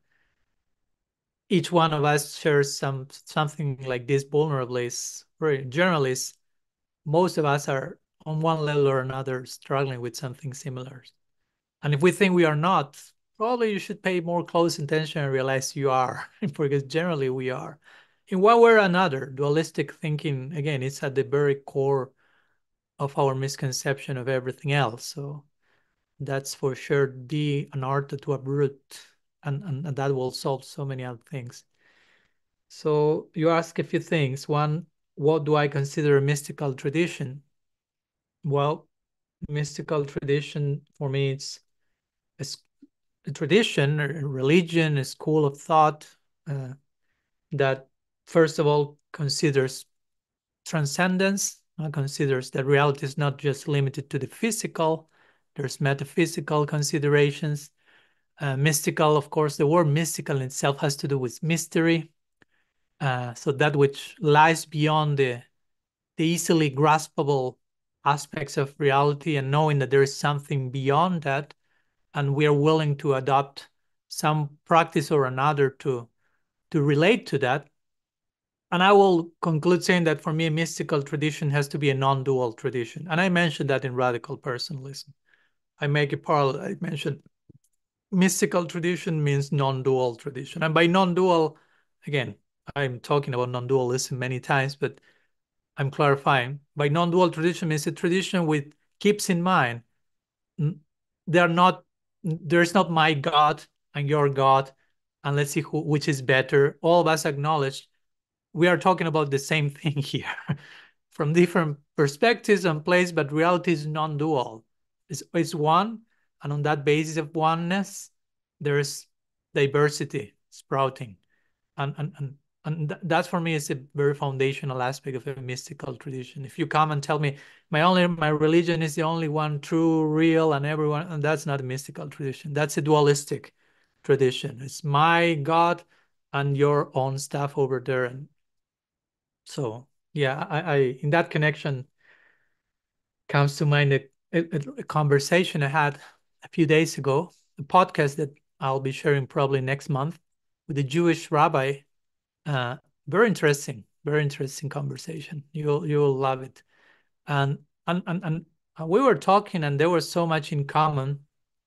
each one of us shares something like this vulnerably. Generally, most of us are on one level or another struggling with something similar. And if we think we are not, probably you should pay more close attention and realize you are, because generally we are. In one way or another, dualistic thinking, again, it's at the very core of our misconception of everything else. So that's for sure an art to uproot, and that will solve so many other things. So you ask a few things. One, what do I consider a mystical tradition? Well, mystical tradition for me, it's a tradition, a religion, a school of thought that first of all considers transcendence, considers that reality is not just limited to the physical. There's metaphysical considerations. Mystical, of course, the word mystical in itself has to do with mystery. So that which lies beyond the easily graspable aspects of reality, and knowing that there is something beyond that, and we are willing to adopt some practice or another to relate to that. And I will conclude saying that for me, a mystical tradition has to be a non-dual tradition. And I mentioned that in Radical Personalism. I make a parallel. I mentioned mystical tradition means non-dual tradition. And by non-dual, again, I'm talking about non-dualism many times, but I'm clarifying. By non-dual tradition means a tradition which keeps in mind there's not my God and your God, and let's see which is better. All of us acknowledge we are talking about the same thing here from different perspectives and places, but reality is non-dual. It's one, and on that basis of oneness, there's diversity sprouting. And that for me is a very foundational aspect of a mystical tradition. If you come and tell me my religion is the only one true, real, and everyone, and that's not a mystical tradition. That's a dualistic tradition. It's my God and your own stuff over there. And so, yeah, I in that connection comes to mind a conversation I had a few days ago, a podcast that I'll be sharing probably next month with a Jewish rabbi. Very interesting conversation. You'll love it. And we were talking, and there was so much in common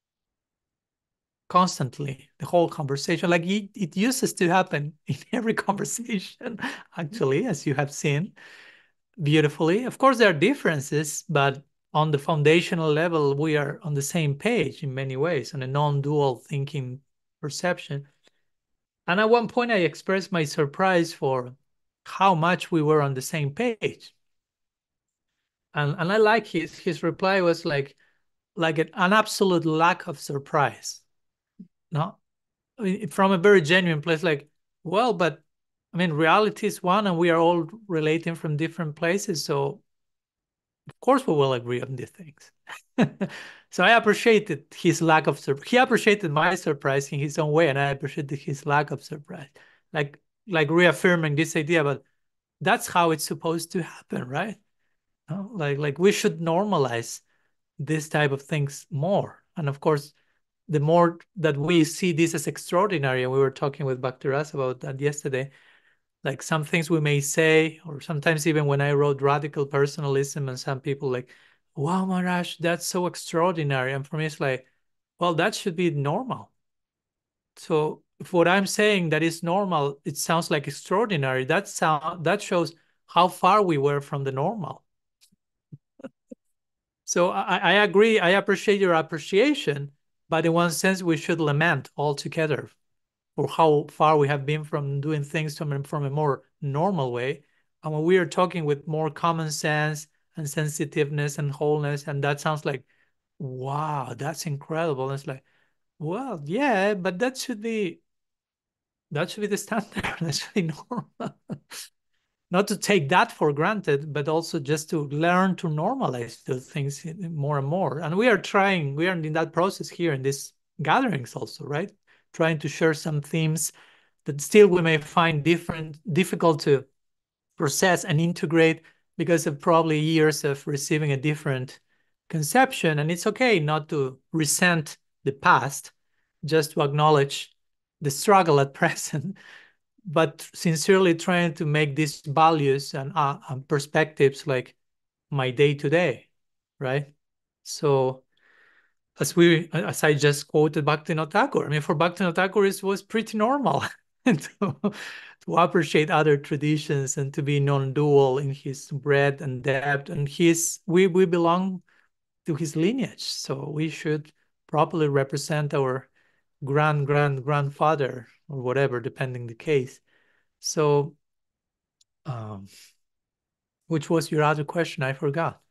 constantly, the whole conversation. Like it uses to happen in every conversation, actually, as you have seen beautifully. Of course, there are differences, but on the foundational level, we are on the same page in many ways, on a non-dual thinking perception. And at one point, I expressed my surprise for how much we were on the same page. And I like his reply was like an absolute lack of surprise. No, I mean, from a very genuine place, like, well, but I mean, reality is one, and we are all relating from different places. So of course we will agree on these things. So I appreciated his lack of surprise. He appreciated my surprise in his own way, and I appreciated his lack of surprise. Like reaffirming this idea, but that's how it's supposed to happen, right? No? Like we should normalize this type of things more. And of course, the more that we see this as extraordinary, and we were talking with Bhaktiras about that yesterday, like some things we may say, or sometimes even when I wrote Radical Personalism, and some people like, wow, Maharaj, that's so extraordinary. And for me, it's like, well, that should be normal. So if what I'm saying that is normal, it sounds like extraordinary. That shows how far we were from the normal. So I agree. I appreciate your appreciation, but in one sense, we should lament altogether for how far we have been from doing things from a more normal way. And when we are talking with more common sense and sensitiveness and wholeness, and that sounds like, wow, that's incredible. And it's like, well, yeah, but that should be the standard. That should be normal. Not to take that for granted, but also just to learn to normalize those things more and more. And we are in that process here in these gatherings also, right? Trying to share some themes that still we may find difficult to process and integrate because of probably years of receiving a different conception. And it's okay not to resent the past, just to acknowledge the struggle at present, but sincerely trying to make these values and perspectives like my day to day, right? So as I just quoted Bhaktivinoda Thakur, I mean, for Bhaktivinoda Thakur, it was pretty normal to appreciate other traditions and to be non-dual in his breadth and depth. And we belong to his lineage, so we should properly represent our grandfather or whatever, depending the case. So, which was your other question? I forgot.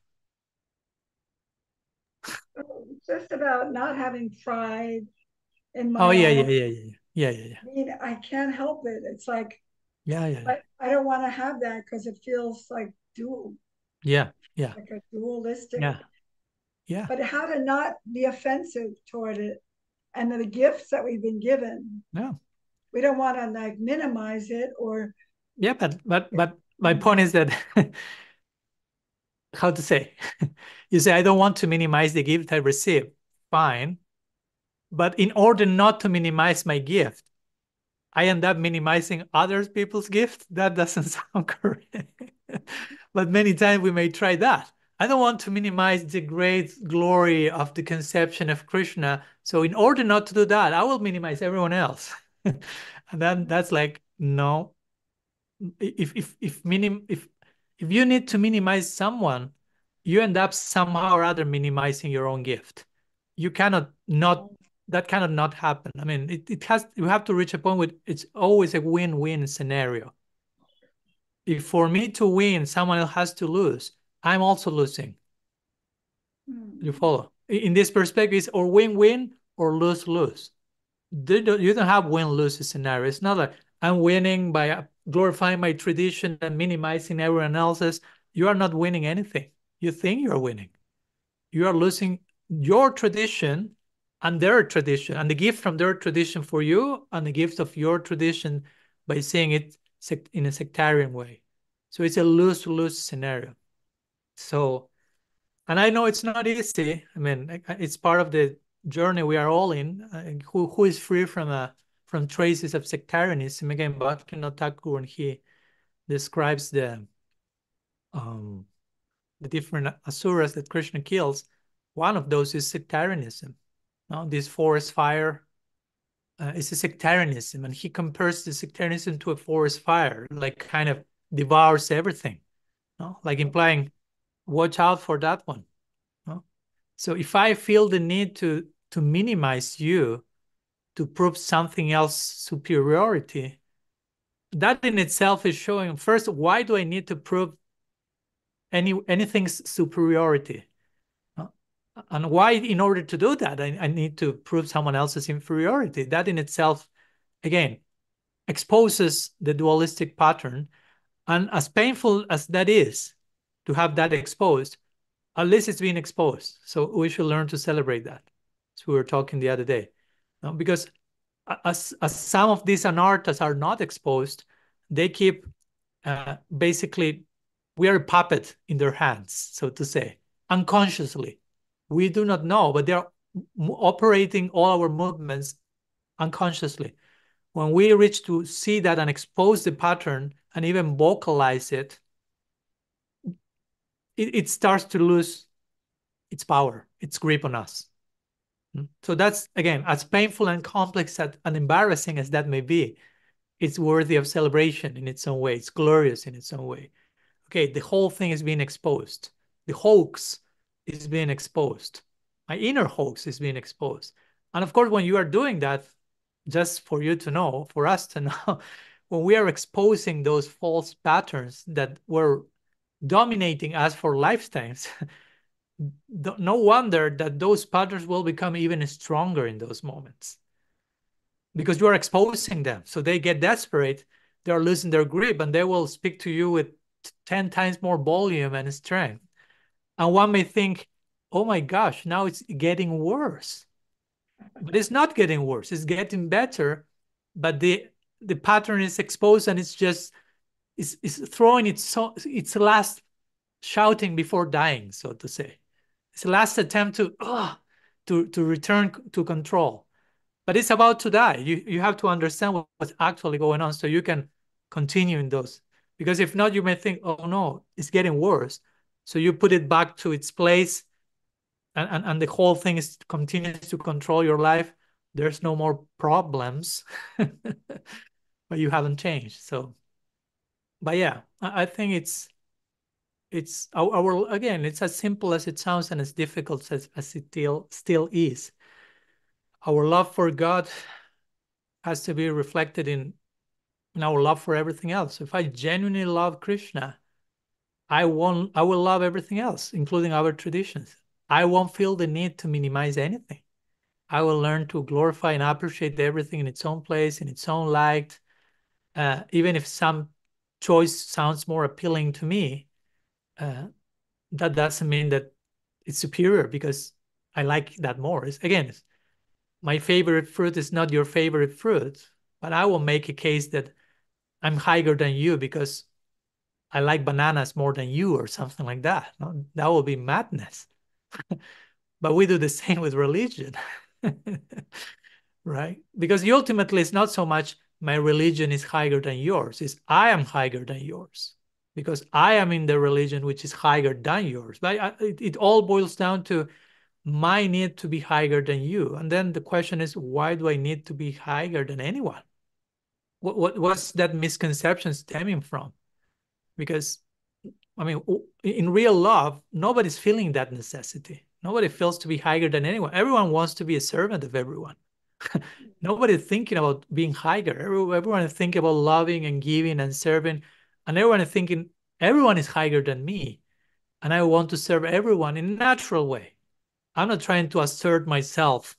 Just about not having pride in my Oh, yeah. I mean, I can't help it. It's like, Yeah. I don't want to have that because it feels like dual, Yeah. like a dualistic. Yeah. But how to not be offensive toward it, and the gifts that we've been given. Yeah. We don't want to like minimize it or. Yeah, but my point is that how to say? You say I don't want to minimize the gift I receive. Fine. But in order not to minimize my gift, I end up minimizing other people's gift. That doesn't sound correct. But many times we may try that. I don't want to minimize the great glory of the conception of Krishna. So in order not to do that, I will minimize everyone else. And then that's like, no. If you need to minimize someone, you end up somehow or other minimizing your own gift. You cannot not that cannot not happen. I mean, you have to reach a point where it's always a win-win scenario. If for me to win, someone else has to lose, I'm also losing. You follow? In this perspective, it's or win-win or lose-lose. You don't have win-lose scenario. It's not like I'm winning by glorifying my tradition and minimizing everyone else's. You are not winning anything. You think you're winning. You are losing your tradition and their tradition, and the gift from their tradition for you, and the gift of your tradition by seeing it in a sectarian way. So it's a lose-lose scenario. So, and I know it's not easy. I mean, it's part of the journey we are all in. Who is free from traces of sectarianism? Again, Bhaktivinoda Thakur, when he describes the different asuras that Krishna kills, one of those is sectarianism. No, this forest fire is a sectarianism, and he compares the sectarianism to a forest fire, like kind of devours everything. No, like implying, watch out for that one. No? So if I feel the need to minimize you to prove something else superiority, that in itself is showing, first, why do I need to prove anything's superiority? And why, in order to do that, I need to prove someone else's inferiority? That in itself, again, exposes the dualistic pattern. And as painful as that is to have that exposed, at least it's being exposed. So we should learn to celebrate that. As we were talking the other day. Because as some of these anarthas are not exposed, they keep basically, we are a puppet in their hands, so to say, unconsciously. We do not know, but operating all our movements unconsciously. When we reach to see that and expose the pattern and even vocalize it, it starts to lose its power, its grip on us. So that's, again, as painful and complex and embarrassing as that may be, it's worthy of celebration in its own way. It's glorious in its own way. Okay, the whole thing is being exposed. The hoax is being exposed. My inner hoax is being exposed. And of course, when you are doing that, just for you to know, for us to know, when we are exposing those false patterns that were dominating us for lifetimes, no wonder that those patterns will become even stronger in those moments, because you are exposing them. So they get desperate, they're losing their grip, and they will speak to you with 10 times more volume and strength. And one may think, oh my gosh, now it's getting worse. But it's not getting worse, it's getting better. But the pattern is exposed, and it's just it's throwing its last shouting before dying, so to say. It's the last attempt to return to control. But it's about to die. You have to understand what's actually going on so you can continue in those. Because if not, you may think, oh no, it's getting worse. So you put it back to its place, and the whole thing continues to control your life. There's no more problems, but you haven't changed. So, but yeah, I think it's our again, it's as simple as it sounds and as difficult as it still is. Our love for God has to be reflected in our love for everything else. If I genuinely love Krishna, I will love everything else, including our traditions. I won't feel the need to minimize anything. I will learn to glorify and appreciate everything in its own place, in its own light. Even if some choice sounds more appealing to me, that doesn't mean that it's superior because I like that more. Again, my favorite fruit is not your favorite fruit, but I will make a case that I'm higher than you because I like bananas more than you or something like that. No, that will be madness. But we do the same with religion, right? Because ultimately it's not so much my religion is higher than yours, it's I am higher than yours because I am in the religion which is higher than yours. But it all boils down to my need to be higher than you. And then the question is, why do I need to be higher than anyone? What's that misconception stemming from? Because, I mean, in real love, nobody's feeling that necessity. Nobody feels to be higher than anyone. Everyone wants to be a servant of everyone. Nobody's thinking about being higher. Everyone is thinking about loving and giving and serving. And everyone is thinking, everyone is higher than me. And I want to serve everyone in a natural way. I'm not trying to assert myself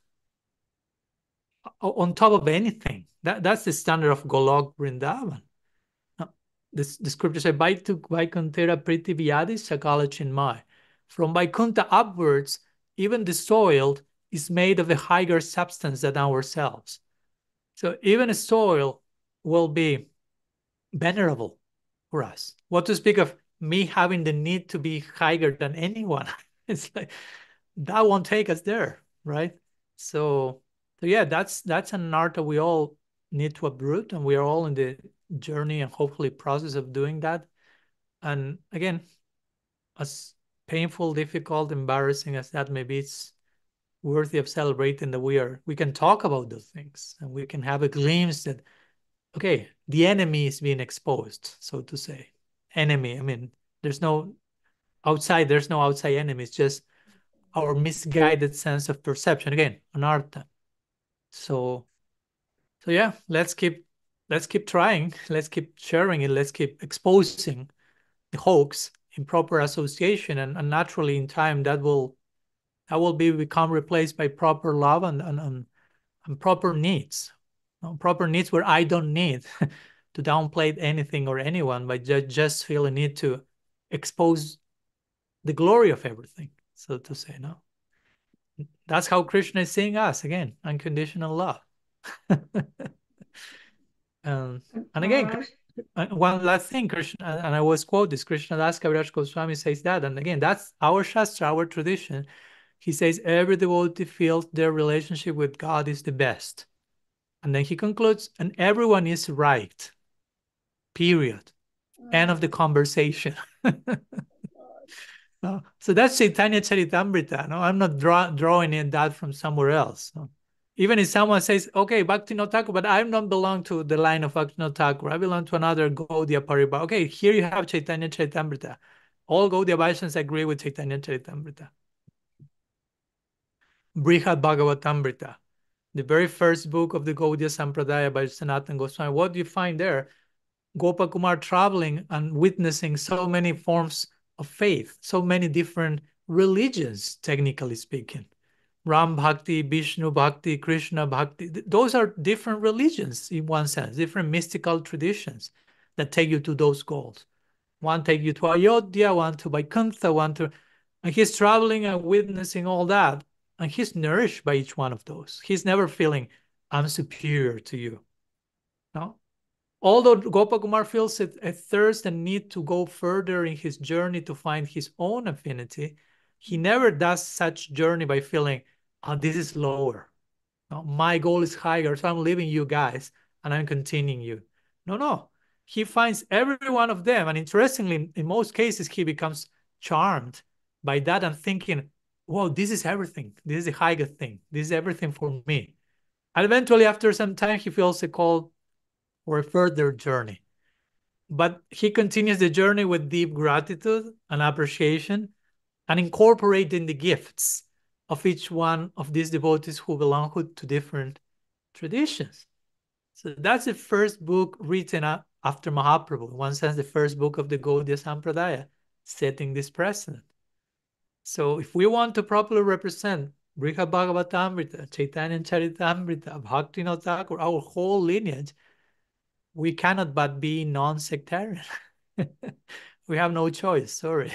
on top of anything. That's the standard of Golok Vrindavan. The scripture says, Vaikuntera Priti Vyadi Sakala Chinmay. From Vaikuntha upwards, even the soil is made of a higher substance than ourselves. So even a soil will be venerable for us. What to speak of me having the need to be higher than anyone? It's like, that won't take us there, right? So yeah, that's an art that we all need to uproot, and we are all in the journey and hopefully process of doing that. And again, as painful, difficult, embarrassing as that may be, it's worthy of celebrating that we can talk about those things and we can have a glimpse that, okay, the enemy is being exposed, so to say. Enemy, I mean, there's no outside enemy. It's just our misguided sense of perception. Again, anartha. So yeah, let's keep trying. Let's keep sharing it. Let's keep exposing the hoax in proper association, and naturally in time that will become replaced by proper love and proper needs. Proper needs where I don't need to downplay anything or anyone, but just feel a need to expose the glory of everything, so to say. No, that's how Krishna is seeing us, again, unconditional love. And again, one last thing, Krishna, and I was quote this, Krishnadas Kaviraj Goswami says that, and again, that's our Shastra, our tradition. He says every devotee feels their relationship with God is the best. And then he concludes, and everyone is right. Period. End of the conversation. So that's Chaitanya Charitamrita. No, I'm not drawing in that from somewhere else. No? Even if someone says, okay, Bhaktivinoda Thakur, but I don't belong to the line of Bhaktivinoda Thakur. I belong to another Gaudiya Paribhava. Okay, here you have Chaitanya Charitamrita. All Gaudiya Vaishnavas agree with Chaitanya Charitamrita. Brihad Bhagavatamrita, the very first book of the Gaudiya Sampradaya by Sanatana Goswami. What do you find there? Gopakumar traveling and witnessing so many forms of faith, so many different religions, technically speaking. Ram Bhakti, Vishnu Bhakti, Krishna Bhakti, those are different religions in one sense, different mystical traditions that take you to those goals. One take you to Ayodhya, one to Vaikuntha, one to... And he's traveling and witnessing all that, and he's nourished by each one of those. He's never feeling, I'm superior to you. No? Although Gopakumar feels a thirst and need to go further in his journey to find his own affinity, he never does such journey by feeling, oh, this is lower. No, my goal is higher, so I'm leaving you guys and I'm continuing you. No. He finds every one of them. And interestingly, in most cases, he becomes charmed by that and thinking, whoa, this is everything. This is the highest thing. This is everything for me. And eventually, after some time, he feels a call for a further journey. But he continues the journey with deep gratitude and appreciation and incorporating the gifts of each one of these devotees who belong to different traditions. So that's the first book written after Mahaprabhu. In one sense, the first book of the Gaudiya Sampradaya, setting this precedent. So if we want to properly represent Brihad Bhagavatamrita, Chaitanya Charitamrita, Bhaktivinoda Thakur, our whole lineage, we cannot but be non-sectarian. We have no choice, sorry.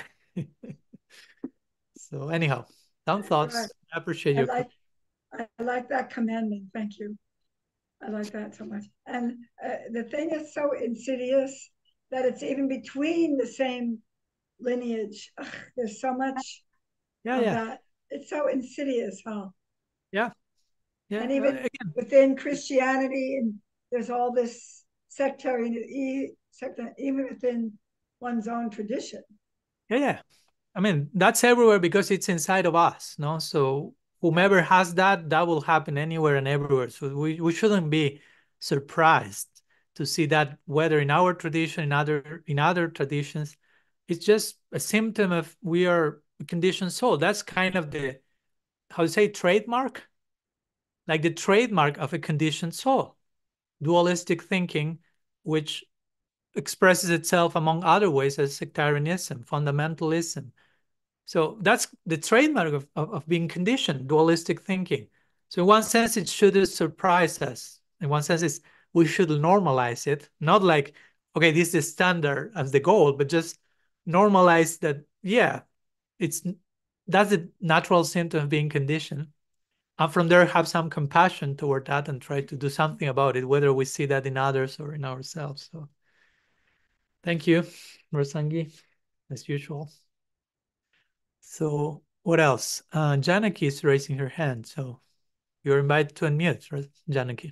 So anyhow, some thoughts. Right. I appreciate your I like that commandment. Thank you. I like that so much. And the thing is so insidious that it's even between the same lineage. Ugh, there's so much of that. It's so insidious, huh? Yeah. And even within Christianity, and there's all this sectarian, even within one's own tradition. Yeah. I mean, that's everywhere because it's inside of us, no? So whomever has that will happen anywhere and everywhere. So we shouldn't be surprised to see that, whether in our tradition, in other traditions. It's just a symptom of we are a conditioned soul. That's kind of the, how to say, trademark? Like the trademark of a conditioned soul. Dualistic thinking, which expresses itself among other ways as sectarianism, fundamentalism. So that's the trademark of being conditioned, dualistic thinking. So in one sense, it shouldn't surprise us. In one sense, we should normalize it. Not like, okay, this is the standard as the goal, but just normalize that, yeah, that's a natural symptom of being conditioned. And from there, have some compassion toward that and try to do something about it, whether we see that in others or in ourselves. So thank you, Rasangi, as usual. So what else? Janaki is raising her hand, so you're invited to unmute, right, Janaki?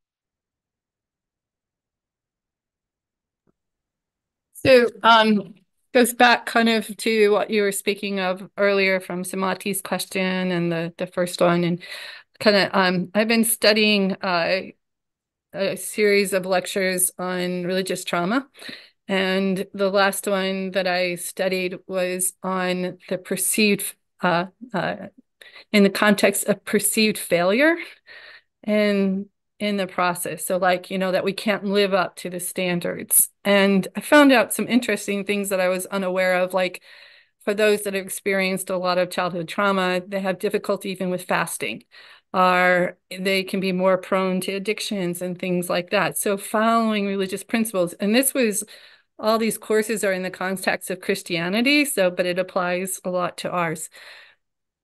So goes back kind of to what you were speaking of earlier from Samati's question and the first one, and kind of I've been studying a series of lectures on religious trauma. And the last one that I studied was on the perceived, in the context of perceived failure and in the process. So like, that we can't live up to the standards. And I found out some interesting things that I was unaware of, like for those that have experienced a lot of childhood trauma, they have difficulty even with fasting, or they can be more prone to addictions and things like that. So following religious principles, and all these courses are in the context of Christianity, but it applies a lot to ours.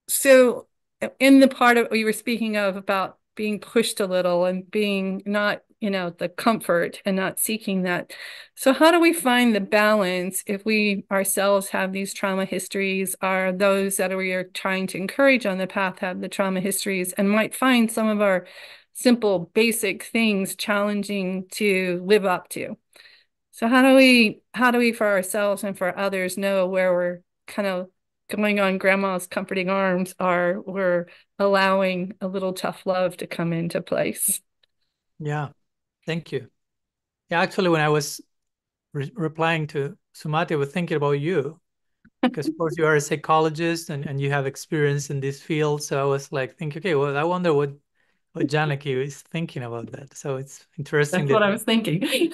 So in the part of what you were speaking of about being pushed a little and being not the comfort and not seeking that. So how do we find the balance if we ourselves have these trauma histories, are those that we are trying to encourage on the path have the trauma histories, and might find some of our simple, basic things challenging to live up to? So how do we for ourselves and for others know where we're kind of going on grandma's comforting arms, or we're allowing a little tough love to come into place? Yeah, thank you. Yeah, actually, when I was replying to Sumati, I was thinking about you, because of course you are a psychologist and you have experience in this field. So I was like thinking, okay, well, I wonder what Janaki is thinking about that. So it's interesting That's what I was thinking.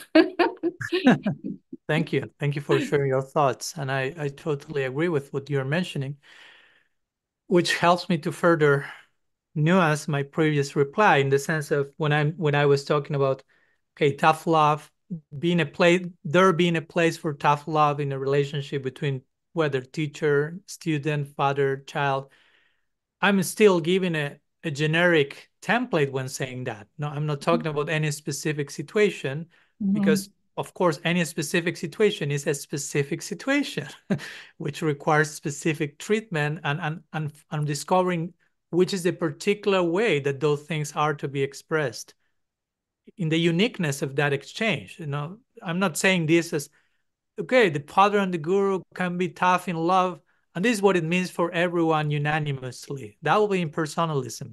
Thank you. Thank you for sharing your thoughts. And I totally agree with what you're mentioning, which helps me to further nuance my previous reply, in the sense of when I was talking about, okay, tough love being a place for tough love in a relationship between whether teacher, student, father, child. I'm still giving a generic template when saying that. No, I'm not talking about any specific situation, because of course any specific situation is a specific situation which requires specific treatment, and discovering which is the particular way that those things are to be expressed in the uniqueness of that exchange. I'm not saying this as, okay, the father and the guru can be tough in love, and this is what it means for everyone unanimously. That will be impersonalism.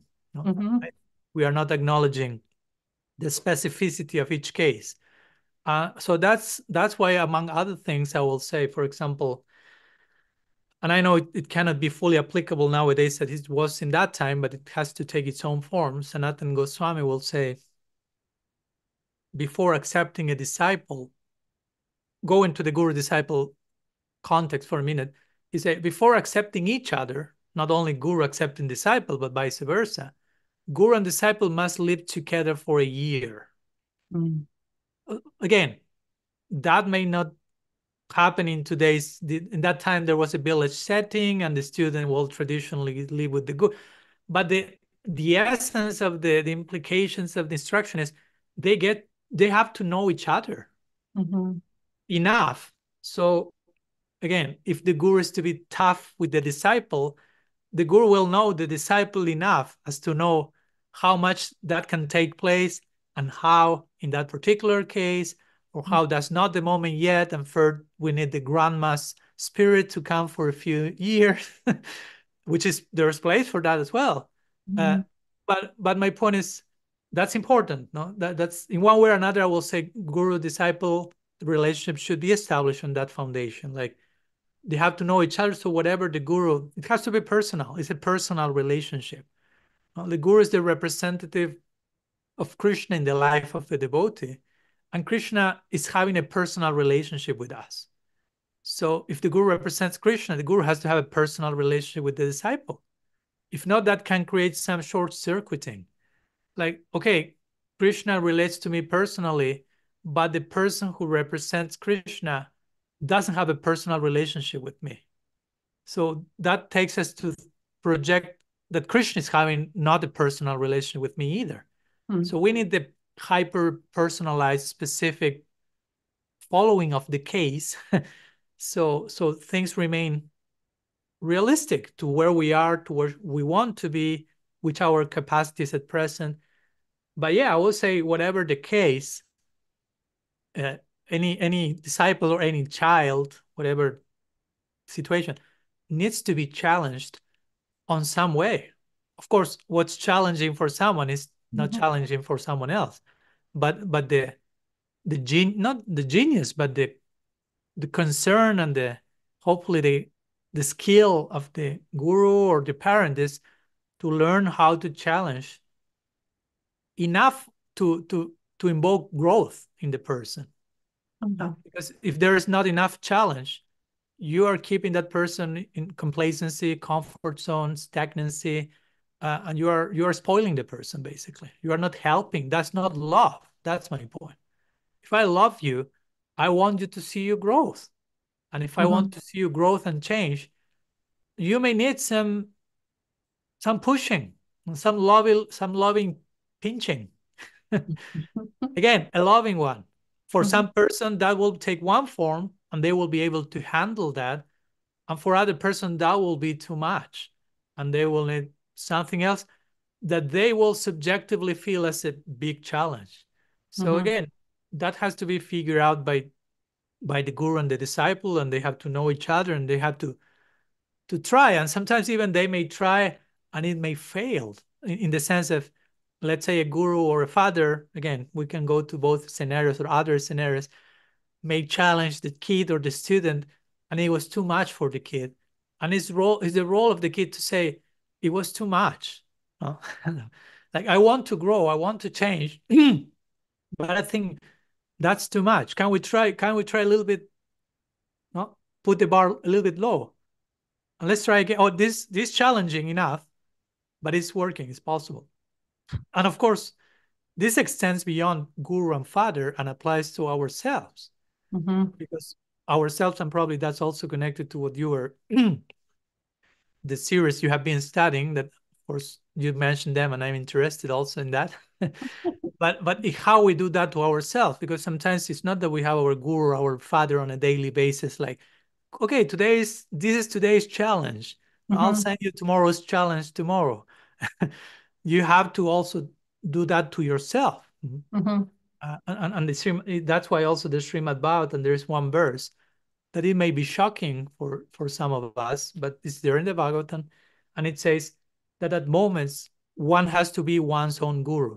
We are not acknowledging the specificity of each case. So that's why, among other things, I will say, for example, and I know it cannot be fully applicable nowadays that it was in that time, but it has to take its own form. Sanatana Goswami will say, before accepting a disciple, go into the guru-disciple context for a minute. He said, before accepting each other, not only guru accepting disciple, but vice versa, guru and disciple must live together for a year. Again, that may not happen in that time there was a village setting and the student will traditionally live with the guru. But the essence of the implications of the instruction is they have to know each other enough. So again, if the guru is to be tough with the disciple, the guru will know the disciple enough as to know how much that can take place and how in that particular case, or how that's not the moment yet. And third, we need the grandma's spirit to come for a few years, which is, there's place for that as well. But my point is, that's important. No, that's in one way or another, I will say guru disciple relationship should be established on that foundation. Like, they have to know each other. So whatever the guru, it has to be personal. It's a personal relationship. The guru is the representative of Krishna in the life of the devotee, and Krishna is having a personal relationship with us. So if the guru represents Krishna, the guru has to have a personal relationship with the disciple. If not, that can create some short-circuiting. Like, okay, Krishna relates to me personally, but the person who represents Krishna doesn't have a personal relationship with me. So that takes us to project that Krishna is having not a personal relationship with me either. So we need the hyper-personalized, specific following of the case so things remain realistic to where we are, to where we want to be, with our capacities at present. But yeah, I will say, whatever the case, any disciple or any child, whatever situation, needs to be challenged on some way. Of course, what's challenging for someone is not challenging for someone else. But not the genius, but the concern and hopefully the skill of the guru or the parent is to learn how to challenge enough to invoke growth in the person. Because if there is not enough challenge, you are keeping that person in complacency, comfort zone, stagnancy, and you are spoiling the person, basically. You are not helping. That's not love. That's my point. If I love you, I want you to see your growth. And if I want to see your growth and change, you may need some pushing, some loving pinching. Again, a loving one. For Mhm. some person, that will take one form and they will be able to handle that. And for other person, that will be too much. And they will need something else that they will subjectively feel as a big challenge. So again, that has to be figured out by the guru and the disciple, and they have to know each other, and they have to try. And sometimes even they may try and it may fail in the sense of, let's say, a guru or a father, again, we can go to both scenarios or other scenarios, may challenge the kid or the student, and it was too much for the kid. And it's the role of the kid to say, it was too much. No? Like, I want to grow, I want to change, but I think that's too much. Can we try a little bit, no? Put the bar a little bit low. And let's try again. Oh, this challenging enough, but it's working, it's possible. And of course, this extends beyond guru and father and applies to ourselves. Because ourselves, and probably that's also connected to what you were, the series you have been studying, that of course you mentioned them and I'm interested also in that. but how we do that to ourselves, because sometimes it's not that we have our guru, our father on a daily basis, like, okay, this is today's challenge. I'll send you tomorrow's challenge tomorrow. You have to also do that to yourself. And the stream, that's why also the Srimad Bhagavatam, and there's one verse that it may be shocking for some of us, but it's there in the Bhagavatam, and it says that at moments one has to be one's own guru.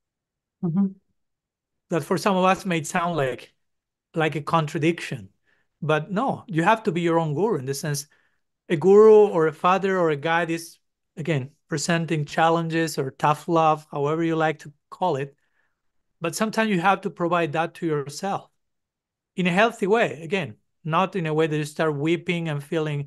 That for some of us may sound like a contradiction, but no, you have to be your own guru, in the sense a guru or a father or a guide is, again, presenting challenges or tough love, however you like to call it. But sometimes you have to provide that to yourself in a healthy way. Again, not in a way that you start weeping and feeling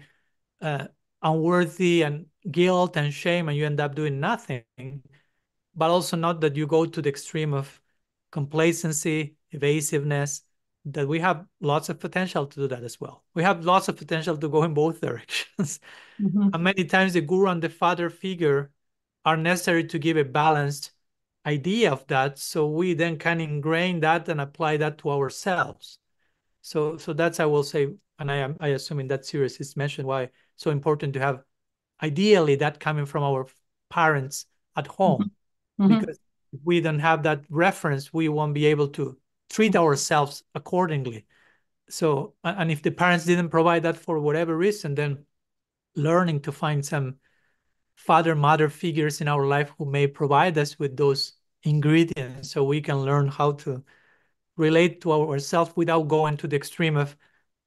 unworthy and guilt and shame and you end up doing nothing, but also not that you go to the extreme of complacency, evasiveness, that we have lots of potential to do that as well. We have lots of potential to go in both directions. And many times the guru and the father figure are necessary to give a balanced idea of that, so we then can ingrain that and apply that to ourselves. So that's, I will say, and I assume in that series it's mentioned why it's so important to have ideally that coming from our parents at home. Because if we don't have that reference, we won't be able to treat ourselves accordingly. So, and if the parents didn't provide that for whatever reason, then learning to find some father, mother figures in our life who may provide us with those ingredients so we can learn how to relate to ourselves without going to the extreme of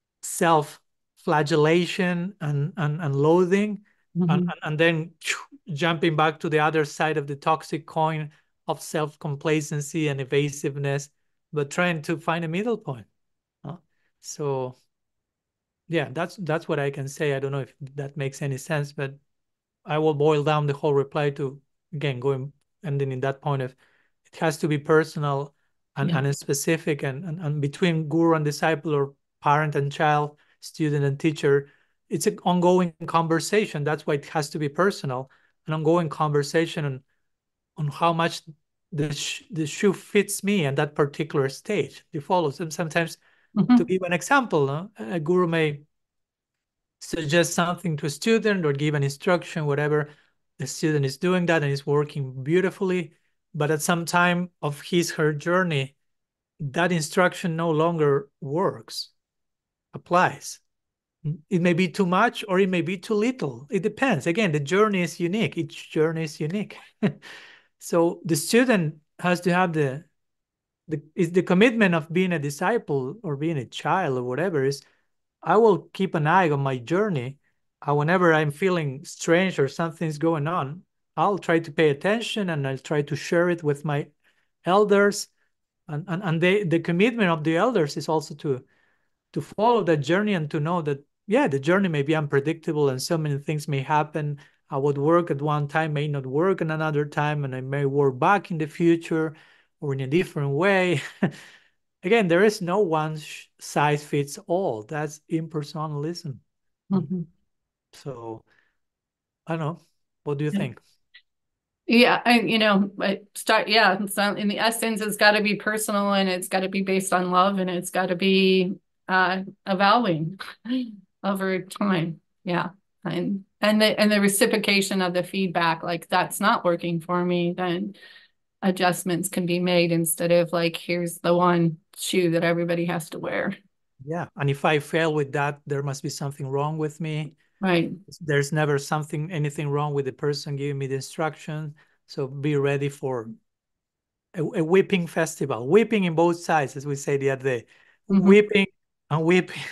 self-flagellation and loathing, and then jumping back to the other side of the toxic coin of self-complacency and evasiveness, but trying to find a middle point. So yeah, that's what I can say. I don't know if that makes any sense, but I will boil down the whole reply to, again, going ending in that point of it has to be personal and specific, and between guru and disciple, or parent and child, student and teacher, it's an ongoing conversation. That's why it has to be personal, an ongoing conversation on how much the shoe fits me at that particular stage. You follow them. Sometimes, to give an example, a guru may suggest something to a student or give an instruction, whatever. The student is doing that and is working beautifully, but at some time of her journey, that instruction no longer works, applies. It may be too much or it may be too little. It depends. Again, the journey is unique. Each journey is unique. So the student has to have the commitment of being a disciple or being a child or whatever, is I will keep an eye on my journey. Whenever I'm feeling strange or something's going on, I'll try to pay attention and I'll try to share it with my elders. And the commitment of the elders is also to follow that journey and to know that, yeah, the journey may be unpredictable and so many things may happen. I would work at one time, may not work at another time, and I may work back in the future or in a different way. Again, there is no one size fits all. That's impersonalism. So I don't know. What do you think? Yeah, and so in the essence, it's got to be personal and it's got to be based on love and it's got to be evolving over time. Yeah. And the reciprocation of the feedback, like that's not working for me, then adjustments can be made instead of like, here's the one shoe that everybody has to wear. Yeah. And if I fail with that, there must be something wrong with me. Right. There's never anything wrong with the person giving me the instruction. So be ready for a whipping festival, whipping in both sides, as we say the other day, whipping and whipping.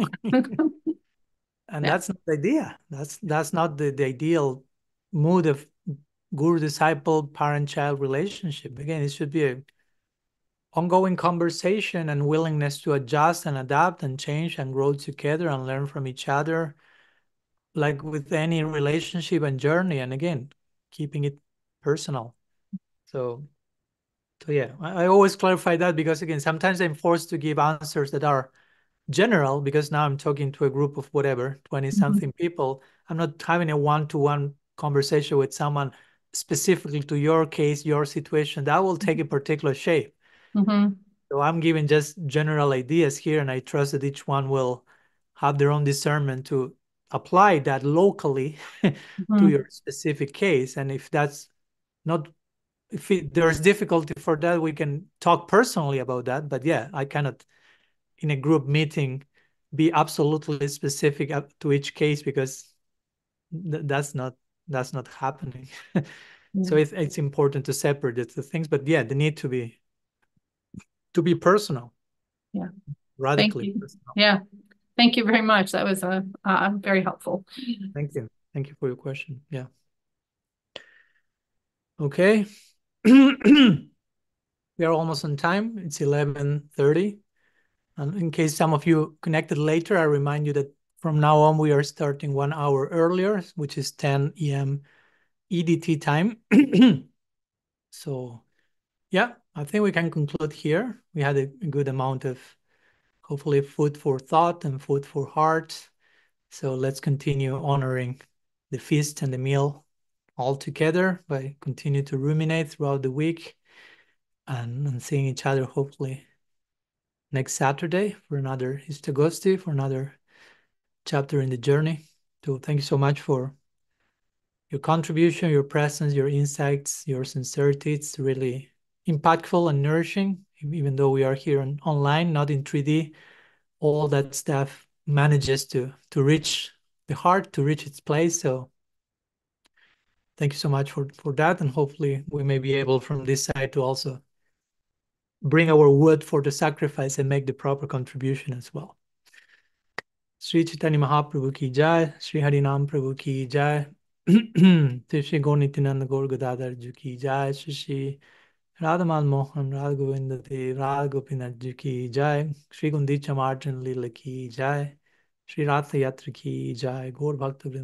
And Yeah. that's not the idea. That's not the ideal mood of guru-disciple, parent-child relationship. Again, it should be an ongoing conversation and willingness to adjust and adapt and change and grow together and learn from each other, like with any relationship and journey. And again, keeping it personal. So yeah, I always clarify that because again, sometimes I'm forced to give answers that are general because now I'm talking to a group of whatever, 20-something people. I'm not having a one-to-one conversation with someone specifically to your case, your situation. That will take a particular shape. So I'm giving just general ideas here, and I trust that each one will have their own discernment to apply that locally to your specific case. And if that's not, there's difficulty for that, we can talk personally about that. But yeah, I cannot in a group meeting be absolutely specific up to each case because that's not happening. So it's important to separate the things, but yeah, they need to be personal. Yeah. Radically Thank you. personal. Yeah. Thank you very much. That was very helpful. Thank you. Thank you for your question. Yeah. Okay. We are almost on time. It's 11:30. And in case some of you connected later, I remind you that from now on, we are starting 1 hour earlier, which is 10 a.m. EDT time. So yeah, I think we can conclude here. We had a good amount of hopefully food for thought and food for heart. So let's continue honoring the feast and the meal all together by continue to ruminate throughout the week and seeing each other hopefully next Saturday for another Histagosti, for another chapter in the journey. So thank you so much for your contribution, your presence, your insights, your sincerity. It's really impactful and nourishing, even though we are here online, not in 3D. All that stuff manages to reach the heart, to reach its place. So thank you so much for that. And hopefully we may be able from this side to also bring our wood for the sacrifice and make the proper contribution as well. Sri Chaitanya Mahaprabhu ki jai, Sri Harinam Prabhu ki jai, Sri Gaur Nityananda Gaur Gadadhar Ji ki jai, Sri Radhamal Mohan Radha Govinda Dev Radha Gopinath Ji ki jai, Sri Gundicha Marjan Lila ki jai, Sri Ratha Yatra ki jai, Gaur Bhakta